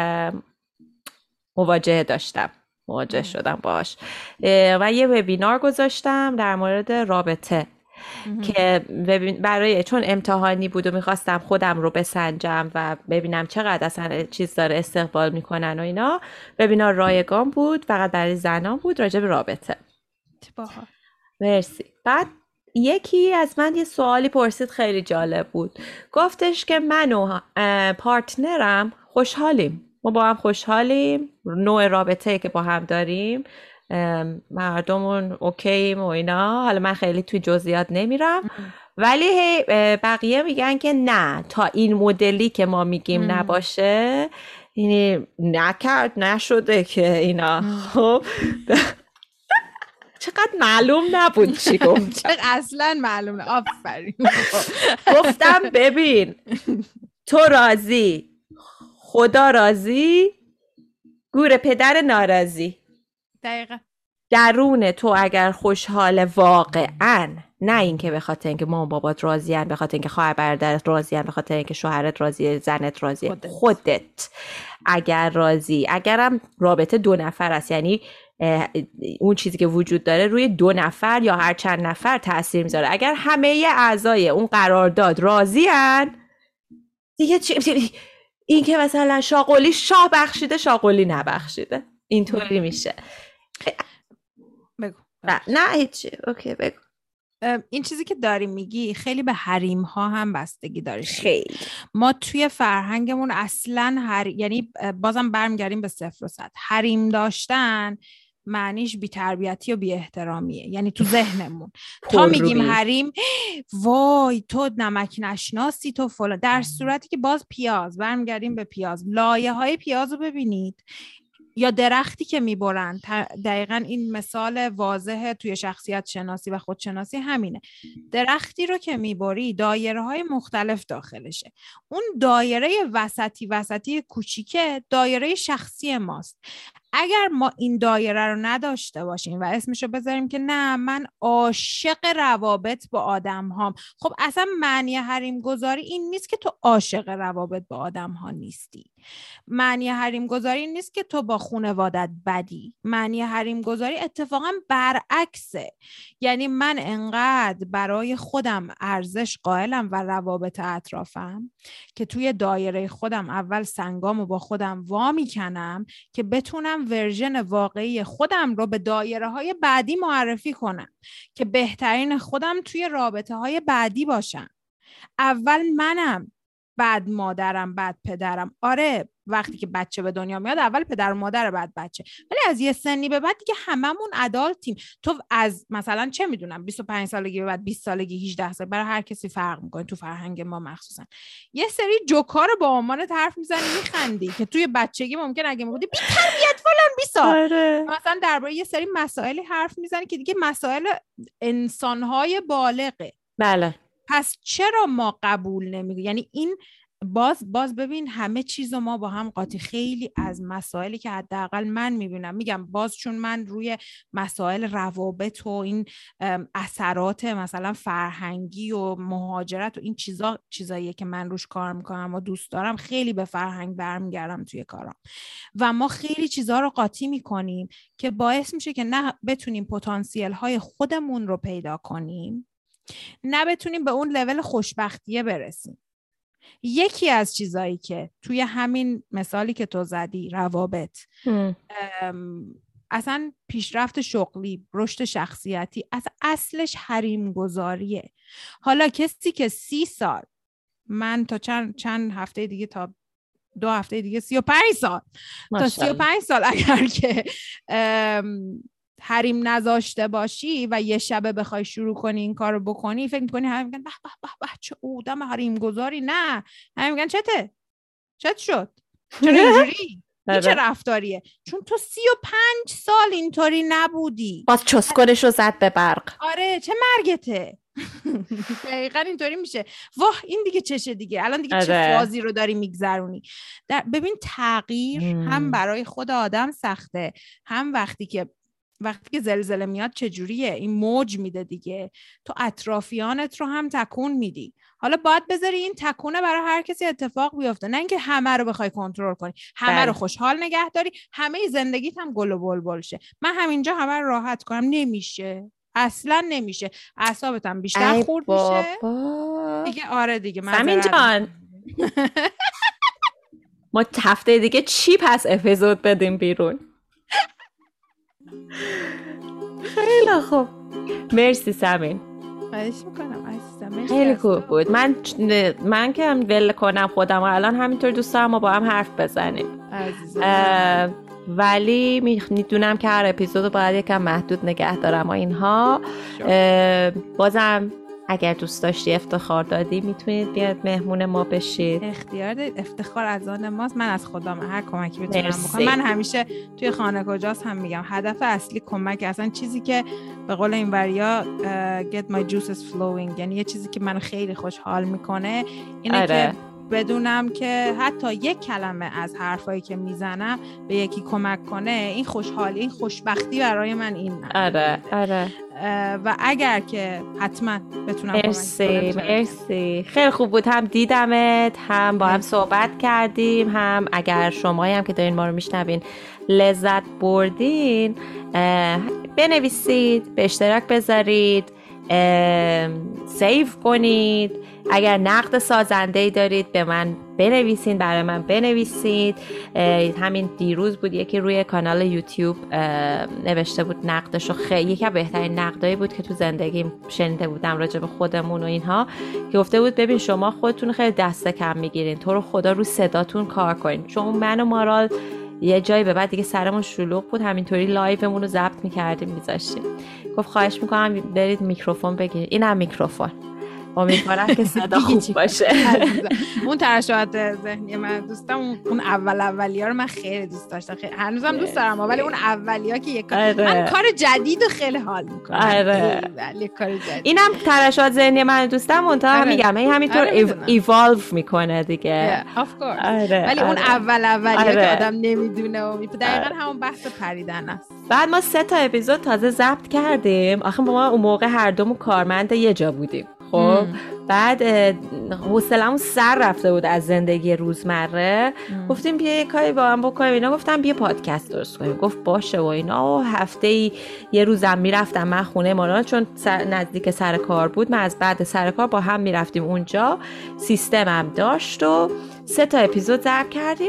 مواجه شدم باهاش و یه وبینار گذاشتم در مورد رابطه که برای چون امتحانی بود و میخواستم خودم رو بسنجم و ببینم چقدر اصلا چیز داره استقبال میکنن و اینا. وبینار رایگان بود، فقط برای زنان بود، راجع به رابطه. مرسی. بعد یکی از من یه سوالی پرسید خیلی جالب بود. گفتش که من و پارتنرم خوشحالیم، ما با هم خوشحالیم، نوع رابطه‌ای که با هم داریم، مردمون اوکییم و اینا. حالا من خیلی توی جزئیات نمیرم، ولی بقیه میگن که نه، تا این مدلی که ما میگیم نباشه، یعنی نشده که اینا. خب چقدر معلوم نبود چی گفت. اصلا معلوم نه. آفرین. گفتم ببین، تو راضی، خدا راضی، گور پدر ناراضی. دقیقا. درون تو اگر خوشحال واقعاً، نه اینکه به خاطر اینکه مامان بابات راضی‌ان، به خاطر اینکه خواهر برادرت راضی‌ان، به خاطر اینکه شوهرت راضیه، زنت راضیه، خودت اگر راضی، اگرم رابطه 2 نفر است، یعنی اون چیزی که وجود داره روی 2 نفر یا هر چند نفر تأثیر میذاره. اگر همه اعضای اون قرارداد راضی‌ان، دیگه این که مثلا شاقولی شاه بخشیده، شاقولی نبخشیده، اینطوری میشه. بگو. نه هیچی. اوکی بگو. این چیزی که داری میگی خیلی به حریم ها هم بستگی داره. خیلی ما توی فرهنگمون اصلا یعنی بازم برمیگردیم به 0 و 100. حریم داشتن معنیش بی‌تربیتی و بی‌احترامیه، یعنی تو ذهنمون تا میگیم حریم، وای تو نمک نشناسی، تو فلان. در صورتی که باز پیاز، برمیگردیم به پیاز، لایه های پیاز رو ببینید یا درختی که میبرن. دقیقاً این مثال واضحه توی شخصیت شناسی و خودشناسی همینه. درختی رو که میبری دایره های مختلف داخلشه. اون دایره وسطی کوچیکه دایره شخصی ماست. اگر ما این دایره رو نداشته باشیم و اسمشو بذاریم که نه من عاشق روابط با آدم هام، خب اصلا معنی حریم گذاری این نیست که تو عاشق روابط با آدم ها نیستی. معنی حریم گذاری این نیست که تو با خانوادت بدی. معنی حریم گذاری اتفاقا برعکسه. یعنی من انقدر برای خودم ارزش قائلم و روابط اطرافم که توی دایره خودم اول سنگامو با خودم وا میکنم که بتونم ورژن واقعی خودم رو به دایره های بعدی معرفی کنم که بهترین خودم توی رابطه های بعدی باشم. اول منم، بعد مادرم، بعد پدرم. آره وقتی که بچه به دنیا میاد اول پدر و مادر، بعد بچه، ولی از یه سنی به بعد دیگه هممون ادالتیم. تو از مثلا چه میدونم 25 سالگی به بعد 20 سالگی 18 سال برای هر کسی فرق میکنه، تو فرهنگ ما مخصوصا یه سری جوکار با امانت حرف میزنی میخندی که توی بچگی ممکن اگه میگودی بی تربیت فلان 20 سال مثلا درباره یه سری مسائلی حرف میزنی که دیگه مسائل انسانهای بالغه. بله. پس چرا ما قبول نمیگیم؟ یعنی این باز ببین همه چیزو ما با هم قاطی. خیلی از مسائلی که حداقل من میبینم، میگم باز چون من روی مسائل روابط و این اثرات مثلا فرهنگی و مهاجرت و این چیزاییه که من روش کار میکنم و دوست دارم، خیلی به فرهنگ برمیگردم توی کارام و ما خیلی چیزا رو قاطی میکنیم که باعث میشه که نه بتونیم پتانسیل های خودمون رو پیدا کنیم، نه بتونیم به اون لول خوشبختیه برسیم. یکی از چیزایی که توی همین مثالی که تو زدی، روابط، اصلا پیشرفت شغلی، رشد شخصیتی، اصلش حریم گذاریه. حالا کسی که 30 سال، من تا چند هفته دیگه، تا 2 هفته دیگه 35 سال، تا 35 سال اگر که حریم نذاشته باشی و یه شبه بخوای شروع کنی این کارو بکنی، فکر میکنی همه میگن به به به چه آدم حریم گذاری. نه، همه میگن چت شد، چرا اینجوری، این چه رفتاریه؟ چون تو 35 سال اینطوری نبودی. باز چسکرش رو زد به برق. آره چه مرگته. دقیقا اینطوری میشه. واه این دیگه چشه دیگه، الان دیگه چه فازی رو داری میگذرونی. ببین تغییر هم برای خود آدم سخته، هم وقتی که زلزله میاد چجوریه، این موج میده دیگه، تو اطرافیانت رو هم تکون میدی. حالا باید بذاری این تکونه برای هر کسی اتفاق بیفته، نه اینکه همه رو بخوای کنترل کنی، همه رو خوشحال نگه داری، همه زندگیت هم گل و بلبل شه. من همینجا همه رو راحت کنم، نمیشه، اصلا نمیشه. اعصابت هم بیشتر خورد میشه دیگه. آره دیگه سمین جان ما هفته دیگه چی پس اپیزود بدیم بیرون؟ خیلی خوب، مرسی سمین. خواهش میکنم عزیزم، خیلی خوب بود. من که هم ول کنم خودم الان همینطور دوست دارم ما با هم حرف بزنیم عزیزم. ولی میدونم که هر اپیزودو باید یکم محدود نگه دارم و اینها. بازم اگر دوست داشتی افتخار دادی میتونید بیاد مهمون ما بشید. اختیار دارید، افتخار از آن ماست. من از خودم هر کمکی بتونم بکنم. من همیشه توی خانه کجاست هم میگم هدف اصلی کمک، اصلا چیزی که به قول این وریا get my juices flowing، یعنی یه چیزی که من خیلی خوشحال میکنه اینه که بدونم که حتی یک کلمه از حرفایی که میزنم به یکی کمک کنه. این خوشحالی، این خوشبختی برای من این. آره. و اگر که حتما بتونم مرسی. خیلی خوب بود، هم دیدمت، هم با هم صحبت کردیم، هم اگر شمایی هم که دارین ما رو میشنوین لذت بردین، بنویسید، به اشتراک بذارید، سیو کنید. اگر نقد سازنده‌ای دارید به من بنویسین، برای من بنویسید. همین دیروز بود یکی روی کانال یوتیوب نوشته بود نقدشو، خیلی یکی از بهترین نقدایی بود که تو زندگیم شنیده بودم راجع به خودمون و اینها، که گفته بود ببین شما خودتون خیلی دست کم میگیرین، تو رو خدا رو صداتون کار کنین. چون من و مارال یه جایی به بعد دیگه سرمون شلوغ بود، همینطوری لایومون رو ضبط می‌کردیم می‌ذاشتیم. گفت خواهش می‌کنم برید میکروفون بگیرید. اینم میکروفون. امیدوارم که صدا خوب باشه. اون ترشحات ذهنی من دوستم، اون اولیا رو من خیلی دوست داشتم، هنوزم دوست دارم، ولی اون اولیا که من کار جدید و خیلی حال میکنم. ولی کار جدید اینم ترشحات ذهنی من دوستم، منتها میگم همینطور ایوالو میکنه دیگه. ولی اون اولیا که آدم نمیدونه و دقیقاً همون بحث پریدن است. بعد ما 3 اپیزود تازه ضبط کردیم. آخه ما اون موقع هر دومون کارمند یه جا بودیم. خب بعد حوصله‌مون سر رفته بود از زندگی روزمره. گفتیم بیا یه کاری با هم بکنیم. اینا گفتم بیا پادکست درست کنیم. گفت باشه و اینا. و هفته‌ای یه روزم میرفتم من خونه مانا، چون نزدیک سر کار بود. من از بعد سر کار با هم میرفتیم اونجا. سیستمم داشت و 3 اپیزود ضبط کردیم.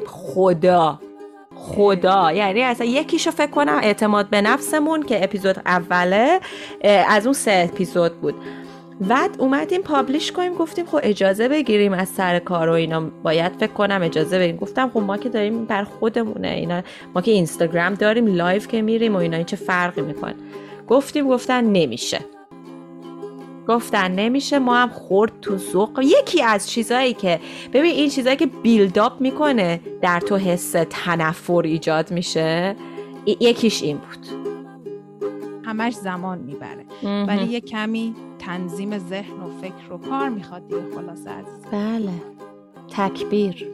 خدا یعنی اصلا یکیشو فکر کنم اعتماد به نفسمون که اپیزود اوله از اون 3 اپیزود بود. بعد اومدیم پابلیش کنیم. گفتیم خب اجازه بگیریم از سر کار و اینا، باید فکر کنم اجازه بگیریم. گفتم خب ما که داریم بر خودمونه اینا، ما که اینستاگرام داریم لایو که میریم و اینا، این چه فرقی میکنه؟ گفتن نمیشه. ما هم خورد تو ذوق. یکی از چیزایی که ببین این چیزایی که بیلداپ میکنه در تو حس تنفر ایجاد میشه، یکیش این بود. همش زمان میبره ولی یه کمی تنظیم ذهن و فکر و کار میخواد دیگه. خلاصه عزیز بله تکبیر.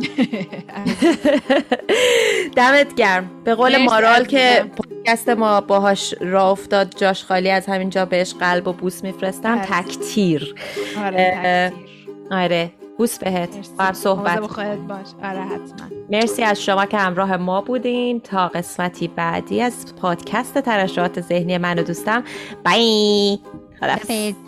دمت گرم. به قول مارال که پادکست ما باهاش راه افتاد جاش خالی، از همینجا بهش قلب و بوس میفرستم. تکتیر. آره بوس بهت. با صحبت خودت باش. آره حتما. مرسی از شما که همراه ما بودین تا قسمتی بعدی از پادکست ترشحات ذهنی من و دوستم. بای. خداحافظ.